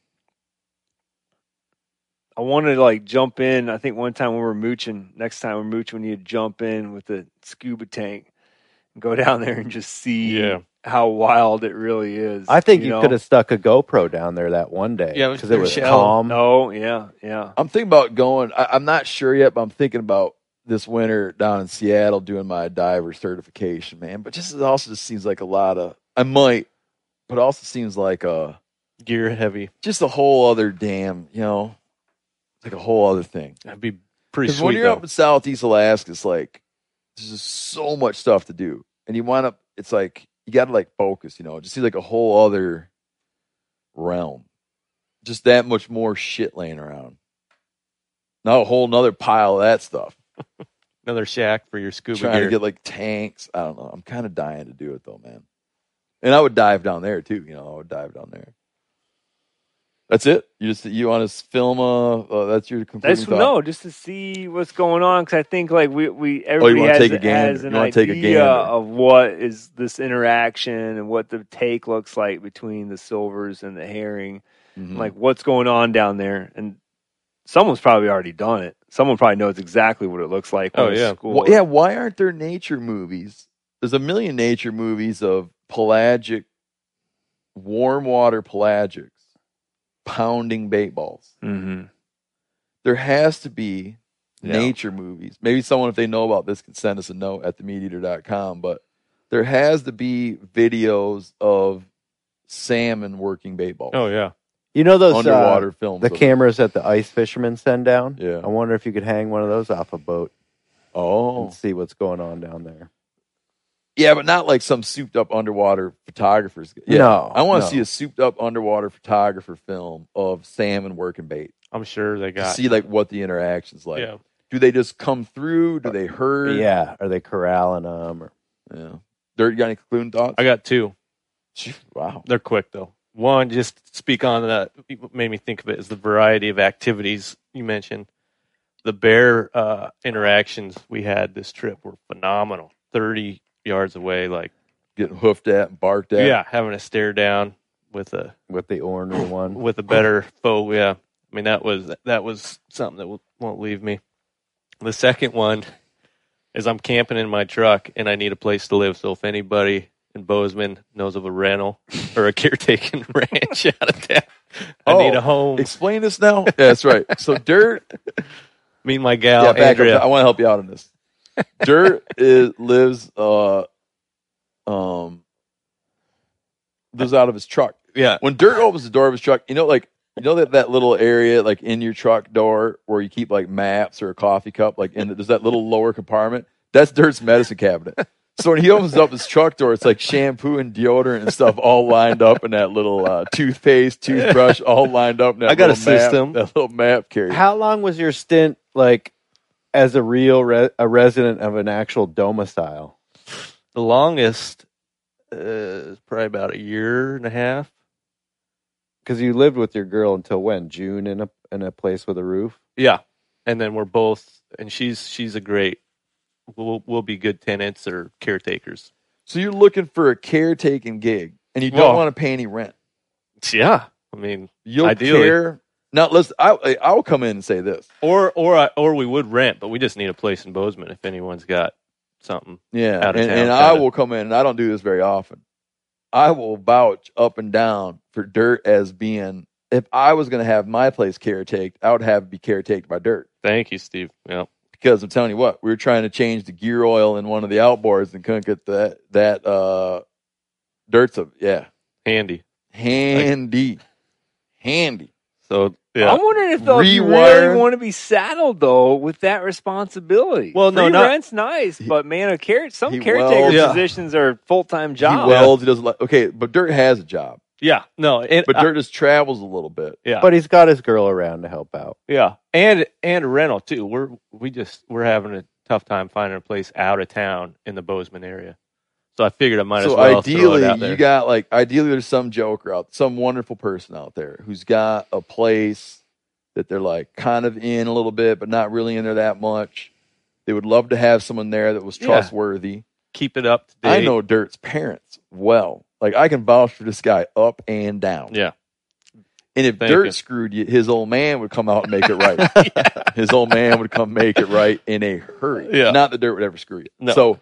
I wanted to like jump in. I think one time when we were mooching, next time we're mooching, we need to jump in with the scuba tank and go down there and just see Yeah. how wild it really is. I think you, know? could have stuck a GoPro down there that one day. Yeah, it was because it was shallow. calm. No, yeah, yeah. I'm thinking about going. I, I'm not sure yet, but I'm thinking about this winter down in Seattle doing my diver certification, man. But just it also just seems like a lot of. I might, but it also seems like a Gear heavy. just a whole other damn, you know, like a whole other thing. That'd be pretty Because sweet. when you're though. up in Southeast Alaska, it's like there's just so much stuff to do, and you wind up. It's like you got to like focus. You know, it just seems like a whole other realm. Just that much more shit laying around. Not a whole nother pile of that stuff. Another shack for your scuba trying gear. to get like tanks. I don't know. I'm kind of dying to do it though, man. And I would dive down there too. You know, I would dive down there. That's it. You just you want to film a? Uh, that's your concluding That's thought? no, just to see what's going on because I think like we we Oh, everybody you want has, to take a gander? has an You want to take a idea gander? of what is this interaction and what the take looks like between the silvers and the herring, Mhm. like what's going on down there. And someone's probably already done it. Someone probably knows exactly what it looks like. when Oh, it's yeah. school. Well, yeah. Why aren't there nature movies? There's a million nature movies of pelagic, warm water pelagics pounding bait balls. Mm-hmm. There has to be Yeah. nature movies. Maybe someone, if they know about this, can send us a note at the meat eater dot com. But there has to be videos of salmon working bait balls. Oh yeah. You know those Underwater uh, films. the of it. cameras that the ice fishermen send down? Yeah. I wonder if you could hang one of those off a boat Oh. and see what's going on down there. Yeah, but not like some souped up underwater photographers. Yeah. No, I want to no. see a souped up underwater photographer film of salmon working bait. I'm sure they To got. see like what the interaction's like. yeah. Do they just come through? Do they herd? Yeah, are they corralling them? Or Yeah. Dirt, you got any concluding thoughts? I got two. Wow. They're quick though. One, just to speak on that, what made me think of it is the variety of activities you mentioned. The bear uh, interactions we had this trip were phenomenal. Thirty yards away, like Getting hoofed at and barked at. yeah, having a stare down with a with the ornery one? with a better foe. Yeah, I mean that was that was something that won't leave me. The second one is I'm camping in my truck and I need a place to live. So if anybody in Bozeman knows of a rental or a caretaking ranch out of town, I Oh, need a home. Explain this now. Yeah, that's right. So Dirt. Me and my gal yeah, back Andrea. up. I want to help you out on this. Dirt is, lives uh um lives out of his truck. Yeah, When Dirt opens the door of his truck, you know, like you know that, that little area like in your truck door where you keep like maps or a coffee cup, like in the, there's that little lower compartment. That's Dirt's medicine cabinet. So when he opens up his truck door, it's like shampoo and deodorant and stuff all lined up in that little uh, toothpaste, toothbrush, all lined up. In that I got a little map- system. That little map carrier. How long was your stint like as a real re- a resident of an actual domicile? the longest uh, is probably about a year and a half. Because you lived with your girl until when? June in a in a place with a roof. Yeah, and then we're both, and she's she's a great. We'll we'll be good tenants or caretakers. So you're looking for a caretaking gig, and you don't Well- want to pay any rent. Yeah, I mean, You'll Ideally. care. Now, let's. I I'll come in and say this. or or I- or we would rent, but we just need a place in Bozeman if anyone's got something. Yeah, Out of and, town, and I kinda. will come in, and I don't do this very often. I will vouch up and down for Dirt as being. If I was going to have my place caretaked, I would have it be caretaked by Dirt. Thank you, Steve. Yeah, Because I'm telling you what, we were trying to change the gear oil in one of the outboards and couldn't get that that uh, Dirt's a yeah handy. handy, handy. So yeah, I'm wondering if though if you Rewire. really want to be saddled though with that responsibility. Well, no, Free not- rent's nice, but man, a care some he caretaker welds. Yeah. positions are full time job. He welds. He doesn't like. Okay, but Dirt has a job. yeah, no, and, But uh, Dirt just travels a little bit. yeah, But he's got his girl around to help out. yeah, and and a rental too. We're we just we're having a tough time finding a place out of town in the Bozeman area. So I figured I might as So well throw it ideally, out there. you got like ideally there's some joker out, some wonderful person out there who's got a place that they're like kind of in a little bit, but not really in there that much. They would love to have someone there that was Yeah. trustworthy. Keep it up to date. I know Dirt's parents well. Like I can vouch for this guy up and down. Yeah, And if Thank Dirt you. screwed you, his old man would come out and make it right. His old man would come make it right in a hurry. Yeah. Not that Dirt would ever screw you. No. So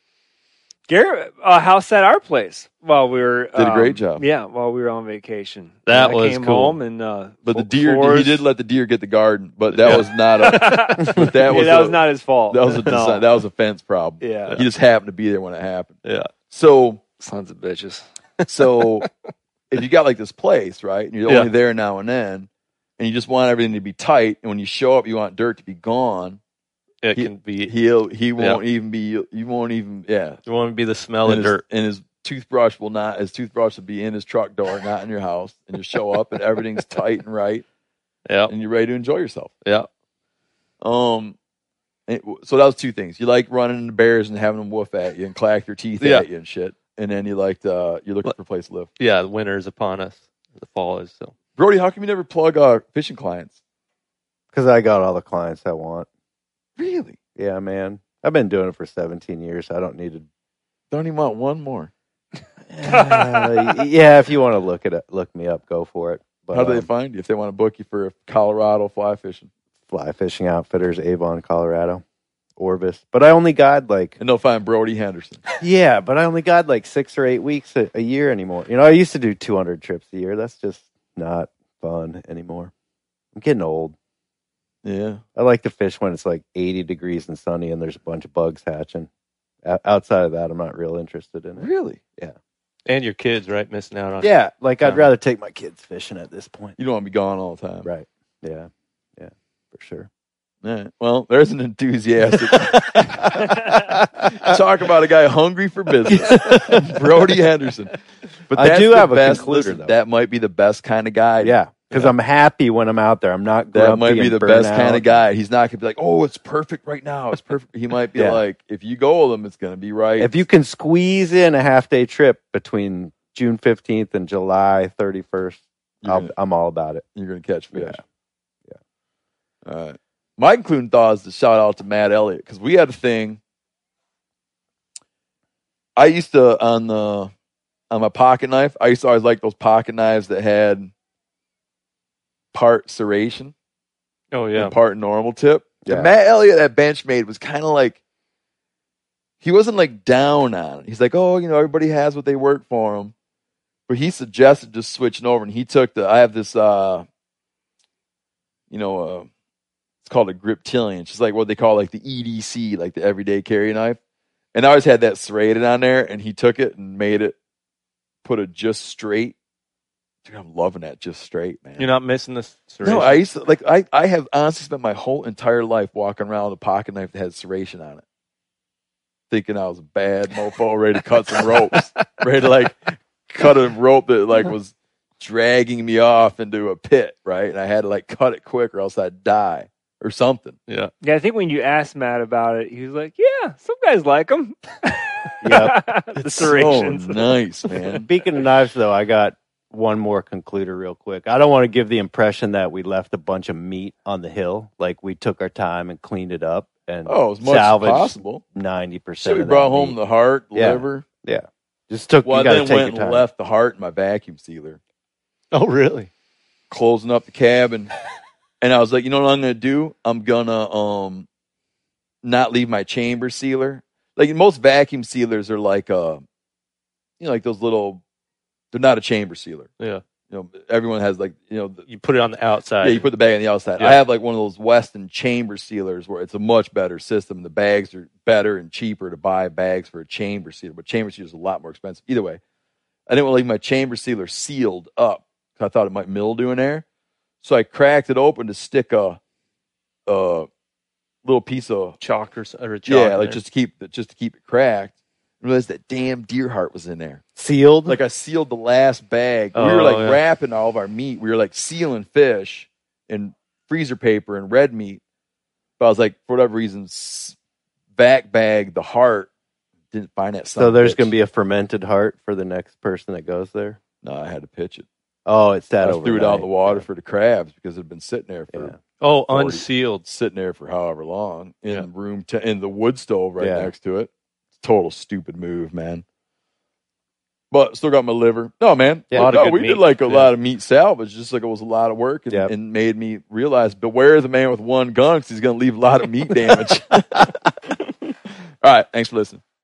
Garrett uh, house at our place while we were Did a great um, job. Yeah, while we were on vacation. That And I was came cool. home and uh, But the fo- deer, he floors- did let the deer get the garden, but that Yeah. was not a. But that yeah, was that a- was not his fault. That was a No. design, that was a fence problem. Yeah. He just happened to be there when it happened. yeah, So Sons of bitches. so if you got like this place, right, and you're Yeah. only there now and then, and you just want everything to be tight, and when you show up, you want Dirt to be gone. it He- can be. He'll he won't even be. You won't even yeah. You want to be the smell And of his, dirt. and his toothbrush will not. His toothbrush will be in his truck door, not in your house, and you show up and everything's tight and right, Yeah, and you're ready to enjoy yourself. yeah. Um, And it- so that was two things. You like running into bears and having them woof at you and clack their teeth Yeah. at you and shit. And then you liked uh, you're looking for a place to live. Yeah, the winter is upon us. The fall is so. Brody, how come you never plug uh, fishing clients? Because I got all the clients I want. Really? Yeah, man. I've been doing it for seventeen years. I don't need to. Don't even want one more. Uh, yeah, if you want to look it up, look me up, go for it. But, How do they um, find you if they want to book you for Colorado fly fishing? Fly Fishing Outfitters, Avon, Colorado, Orvis. But I only got like And they'll find Brody Henderson. yeah, but I only got like six or eight weeks a, a year anymore. You know, I used to do two hundred trips a year. That's just not fun anymore. I'm getting old. Yeah. I like to fish when it's like eighty degrees and sunny and there's a bunch of bugs hatching. O- outside of that, I'm not real interested in it. Really? And your kids, right? Missing out on. Yeah, like I'd Um, rather take my kids fishing at this point. You don't want to be gone all the time. Right. Yeah. Yeah, for sure. All right. Well, there's an enthusiastic. Talk about a guy hungry for business. Brody Henderson. But I that's do the have a best, concluder, listen, though. that might be the best kind of guy. Yeah, because Yeah. I'm happy when I'm out there. I'm not grumpy That might be and the burnt best kind out. of guy. He's not going to be like, oh, it's perfect right now. It's perfect. He might be Yeah. like, if you go with him, it's going to be right. If you can squeeze in a half day trip between June fifteenth and July thirty-first, You're I'll, gonna- I'm all about it. You're going to catch fish. Yeah. Yeah. All right. My concluding thought is to shout out to Matt Elliott because we had a thing. I used to, on the on my pocket knife, I used to always like those pocket knives that had part serration Oh yeah. and part normal tip. Yeah. And Matt Elliott at Benchmade was kind of like, he wasn't like down on it. He's like, oh, you know, everybody has what they work for them. But he suggested just switching over, and he took the. I have this, uh, you know, uh, it's called a Griptilian. It's just like what they call like the E D C, like the everyday carry knife. And I always had that serrated on there, and he took it and made it, put it just straight. Dude, I'm loving that just straight, man. You're not missing this. no, I used to like. I I have honestly spent my whole entire life walking around with a pocket knife that had serration on it, thinking I was a bad mofo ready to cut some ropes, ready to like cut a rope that like was dragging me off into a pit, right? And I had to like cut it quick or else I'd die or something. Yeah. Yeah, I think when you asked Matt about it, he was like, "Yeah, some guys like them." Yep. the So serrations. nice, man. Speaking of knives, though, I got one more concluder real quick. I don't want to give the impression that we left a bunch of meat on the hill. Like we took our time and cleaned it up and Oh, as much as salvaged possible. ninety So percent. we of brought that home meat. the heart, Yeah. liver. Yeah, just took. Well, you I gotta then take went your and time. left the heart in my vacuum sealer, Oh really? closing up the cabin. And I was like, you know what I'm going to do? I'm going to um not leave my chamber sealer. Like most vacuum sealers are like, uh, you know, like those little, they're not a chamber sealer. Yeah. You know, everyone has like, you know, the, You put it on the outside. yeah, you put the bag on the outside. Yeah. I have like one of those Weston chamber sealers where it's a much better system. The bags are better and cheaper to buy bags for a chamber sealer, but chamber sealer is a lot more expensive. Either way, I didn't want to leave my chamber sealer sealed up because I thought it might mildew in there. So I cracked it open to stick a, a little piece of chalk or, s- or a chalk. yeah, in like there. just to keep it just to keep it cracked. And realized that damn deer heart was in there. sealed. Like I sealed the last bag. we Oh, were like yeah. wrapping all of our meat. We were like sealing fish in freezer paper and red meat. But I was like, for whatever reason, s- vac bag the heart. Didn't find that. so there's going to be a fermented heart for the next person that goes there. no. I had to pitch it. Oh, it's that I over. threw it out in the water for the crabs because it had been sitting there for Yeah. oh, forty. unsealed. sitting there for however long in Yeah. room te- in the wood stove right Yeah. next to it. Total stupid move, man. But still got my liver. No, man. Yeah. A lot of no, good we meat. did like a Yeah. lot of meat salvage, just like it was a lot of work, and, Yep. and made me realize beware the man with one gun because he's going to leave a lot of meat damage. All right, thanks for listening.